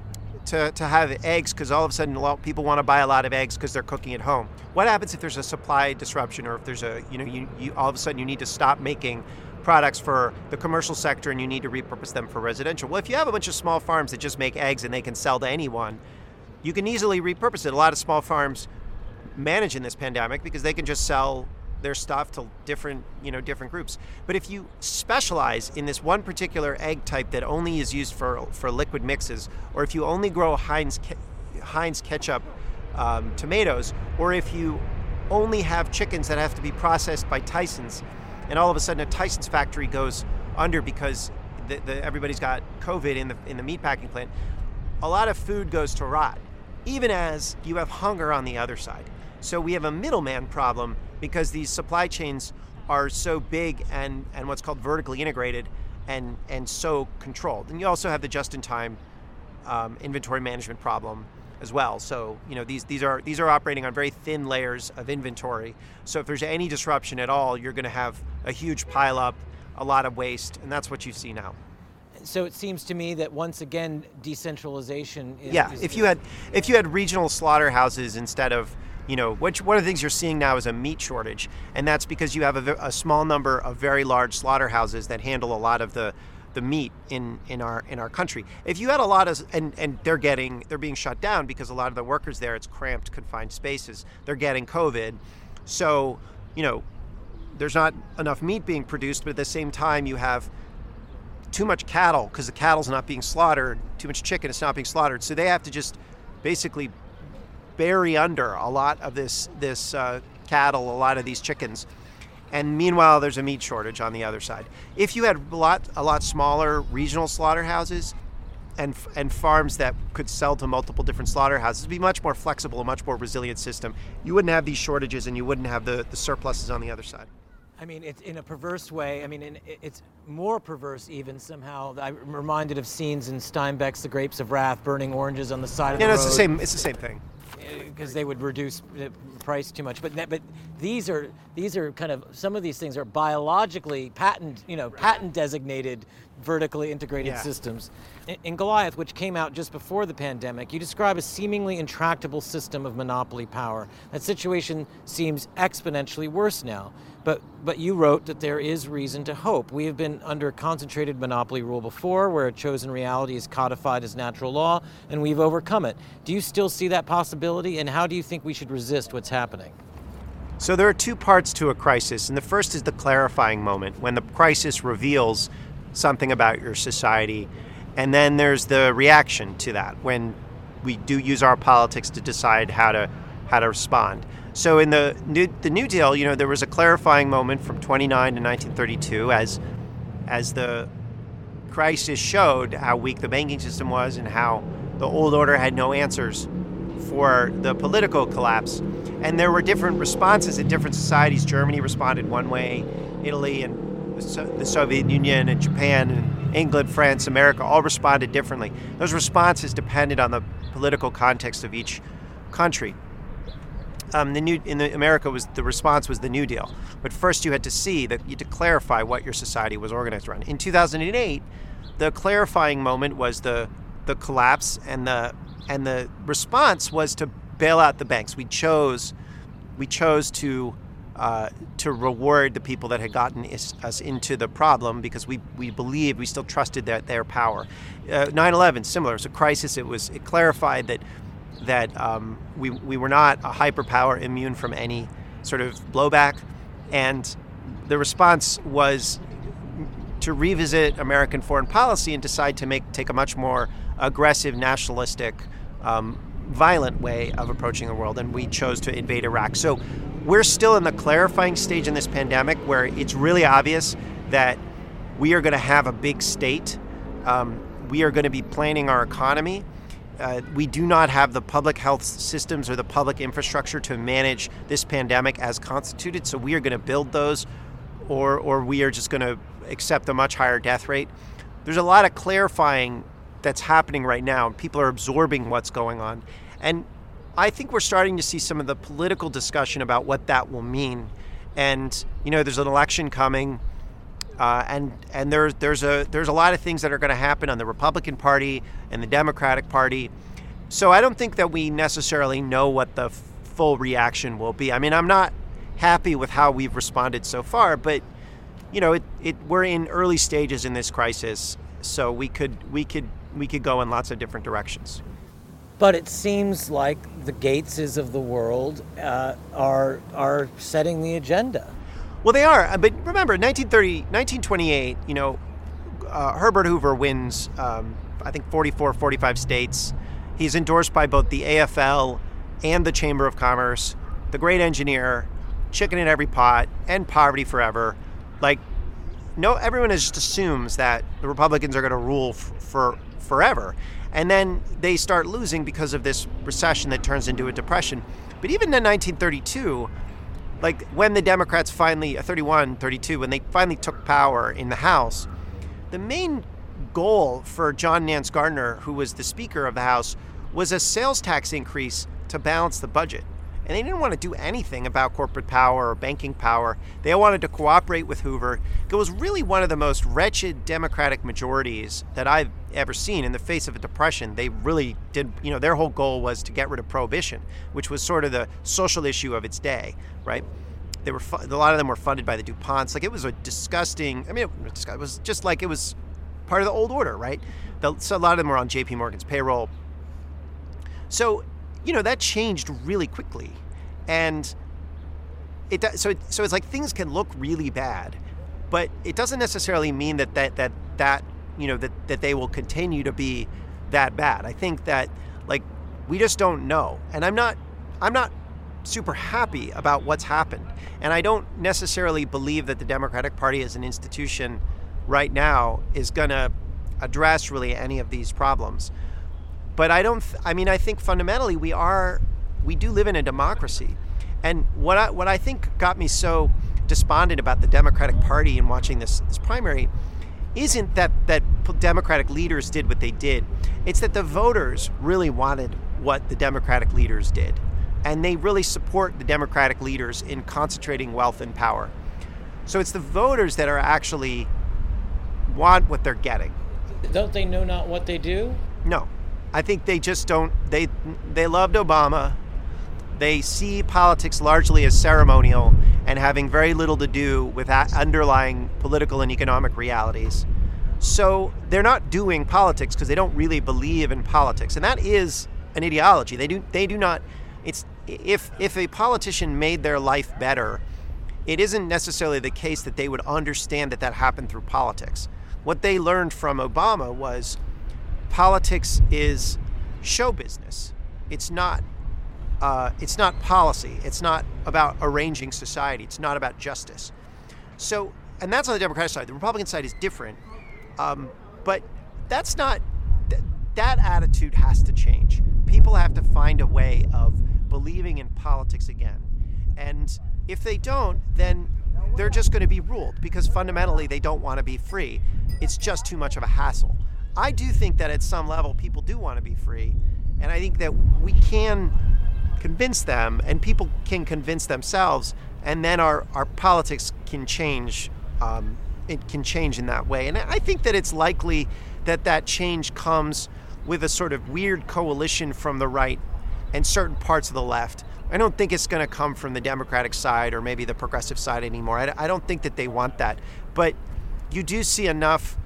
to have eggs because all of a sudden a lot of people want to buy a lot of eggs because they're cooking at home. What happens if there's a supply disruption, or if there's you all of a sudden you need to stop making products for the commercial sector and you need to repurpose them for residential? Well, if you have a bunch of small farms that just make eggs and they can sell to anyone, you can easily repurpose it. A lot of small farms manage in this pandemic because they can just sell their stuff to different groups. But if you specialize in this one particular egg type that only is used for liquid mixes, or if you only grow Heinz ketchup tomatoes, or if you only have chickens that have to be processed by Tyson's, and all of a sudden a Tyson's factory goes under because everybody's got COVID in the meatpacking plant, a lot of food goes to rot, even as you have hunger on the other side. So we have a middleman problem because these supply chains are so big and what's called vertically integrated and so controlled. And you also have the just-in-time inventory management problem as well. So these are operating on very thin layers of inventory. So if there's any disruption at all, you're going to have a huge pileup, a lot of waste, and that's what you see now. So it seems to me that once again decentralization is... Yeah, if you had regional slaughterhouses instead of, which one of the things you're seeing now is a meat shortage, and that's because you have a small number of very large slaughterhouses that handle a lot of the meat in our country. If you had a lot of, and they're being shut down because a lot of the workers there, it's cramped, confined spaces, they're getting COVID. So, there's not enough meat being produced, but at the same time you have too much cattle because the cattle's not being slaughtered, too much chicken, it's not being slaughtered. So they have to just basically bury under a lot of this cattle, a lot of these chickens. And meanwhile, there's a meat shortage on the other side. If you had a lot smaller regional slaughterhouses and farms that could sell to multiple different slaughterhouses, it'd be much more flexible, a much more resilient system. You wouldn't have these shortages and you wouldn't have the surpluses on the other side. I mean, it's in a perverse way. I mean, it's more perverse even somehow. I'm reminded of scenes in Steinbeck's The Grapes of Wrath, burning oranges on the side of the road. It's the same thing. Because they would reduce the price too much. But these are kind of, some of these things are biologically patent designated vertically integrated systems. In Goliath, which came out just before the pandemic, you describe a seemingly intractable system of monopoly power. That situation seems exponentially worse now. But you wrote that there is reason to hope. We have been under concentrated monopoly rule before, where a chosen reality is codified as natural law, and we've overcome it. Do you still see that possibility, and how do you think we should resist what's happening? So there are two parts to a crisis, and the first is the clarifying moment, when the crisis reveals something about your society, and then there's the reaction to that, when we do use our politics to decide how to respond. So in the New Deal, there was a clarifying moment from 1929 to 1932 as the crisis showed how weak the banking system was and how the old order had no answers for the political collapse. And there were different responses in different societies. Germany responded one way, Italy and the Soviet Union and Japan and England, France, America all responded differently. Those responses depended on the political context of each country. America the response was the New Deal, but first you had to clarify what your society was organized around. In 2008, the clarifying moment was the collapse, and the response was to bail out the banks. We chose to reward the people that had gotten us into the problem because we believed, we still trusted their power. 9/11, similar. It was a crisis. It clarified that we were not a hyperpower immune from any sort of blowback, and the response was to revisit American foreign policy and decide to take a much more aggressive, nationalistic, violent way of approaching the world, and we chose to invade Iraq. So we're still in the clarifying stage in this pandemic where it's really obvious that we are going to have a big state. We are going to be planning our economy. We do not have the public health systems or the public infrastructure to manage this pandemic as constituted, so we are going to build those, or we are just going to accept a much higher death rate. There's a lot of clarifying that's happening right now, and people are absorbing what's going on. And I think we're starting to see some of the political discussion about what that will mean. And, there's an election coming, and there's a lot of things that are going to happen on the Republican Party and the Democratic Party. So I don't think that we necessarily know what the full reaction will be. I mean, I'm not happy with how we've responded so far, but we're in early stages in this crisis, so we could go in lots of different directions. But it seems like the Gateses of the world are setting the agenda. Well, they are. But remember, 1928, Herbert Hoover wins, I think, 44, 45 states. He's endorsed by both the AFL and the Chamber of Commerce, the great engineer, chicken in every pot, end poverty forever. Everyone just assumes that the Republicans are going to rule for forever. And then they start losing because of this recession that turns into a depression. But even in 1932, when the Democrats finally, 31, 32, when they finally took power in the House, the main goal for John Nance Garner, who was the Speaker of the House, was a sales tax increase to balance the budget. And they didn't want to do anything about corporate power or banking power. They wanted to cooperate with Hoover. It was really one of the most wretched Democratic majorities that I've ever seen in the face of a depression. They really did, their whole goal was to get rid of prohibition, which was sort of the social issue of its day, right? They were a lot of them were funded by the DuPonts. It was a disgusting, it was just like it was part of the old order, right? So a lot of them were on JP Morgan's payroll. So that changed really quickly, and so it's like things can look really bad, but it doesn't necessarily mean that they will continue to be that bad. I think that we just don't know, and I'm not super happy about what's happened, and I don't necessarily believe that the Democratic Party as an institution right now is going to address really any of these problems. But I think fundamentally we do live in a democracy. And what I think got me so despondent about the Democratic Party in watching this primary isn't that Democratic leaders did what they did. It's that the voters really wanted what the Democratic leaders did. And they really support the Democratic leaders in concentrating wealth and power. So it's the voters that are actually want what they're getting. Don't they know not what they do? No. I think they just don't. They loved Obama. They see politics largely as ceremonial and having very little to do with underlying political and economic realities. So they're not doing politics because they don't really believe in politics, and that is an ideology. They do not. It's if a politician made their life better, it isn't necessarily the case that they would understand that happened through politics. What they learned from Obama was politics is show business. It's not policy. It's not about arranging society. It's not about justice. So, and that's on the Democratic side. The Republican side is different. But that's not, that attitude has to change. People have to find a way of believing in politics again. And if they don't, then they're just going to be ruled because fundamentally they don't want to be free. It's just too much of a hassle. I do think that at some level people do want to be free, and I think that we can convince them, and people can convince themselves, and then our politics can change. It can change in that way, and I think that it's likely that change comes with a sort of weird coalition from the right and certain parts of the left. I don't think it's going to come from the Democratic side or maybe the progressive side anymore. I don't think that they want that, but you do see enough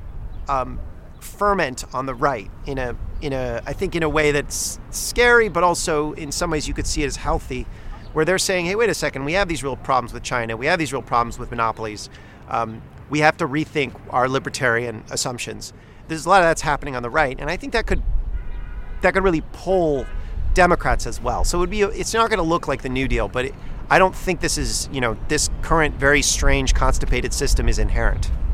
ferment on the right I think in a way that's scary, but also in some ways you could see it as healthy, where they're saying, hey, wait a second, we have these real problems with China. We have these real problems with monopolies. We have to rethink our libertarian assumptions. There's a lot of that's happening on the right, and I think that could really pull Democrats as well. So it's not going to look like the New Deal, but I don't think this is, this current very strange constipated system is inherent.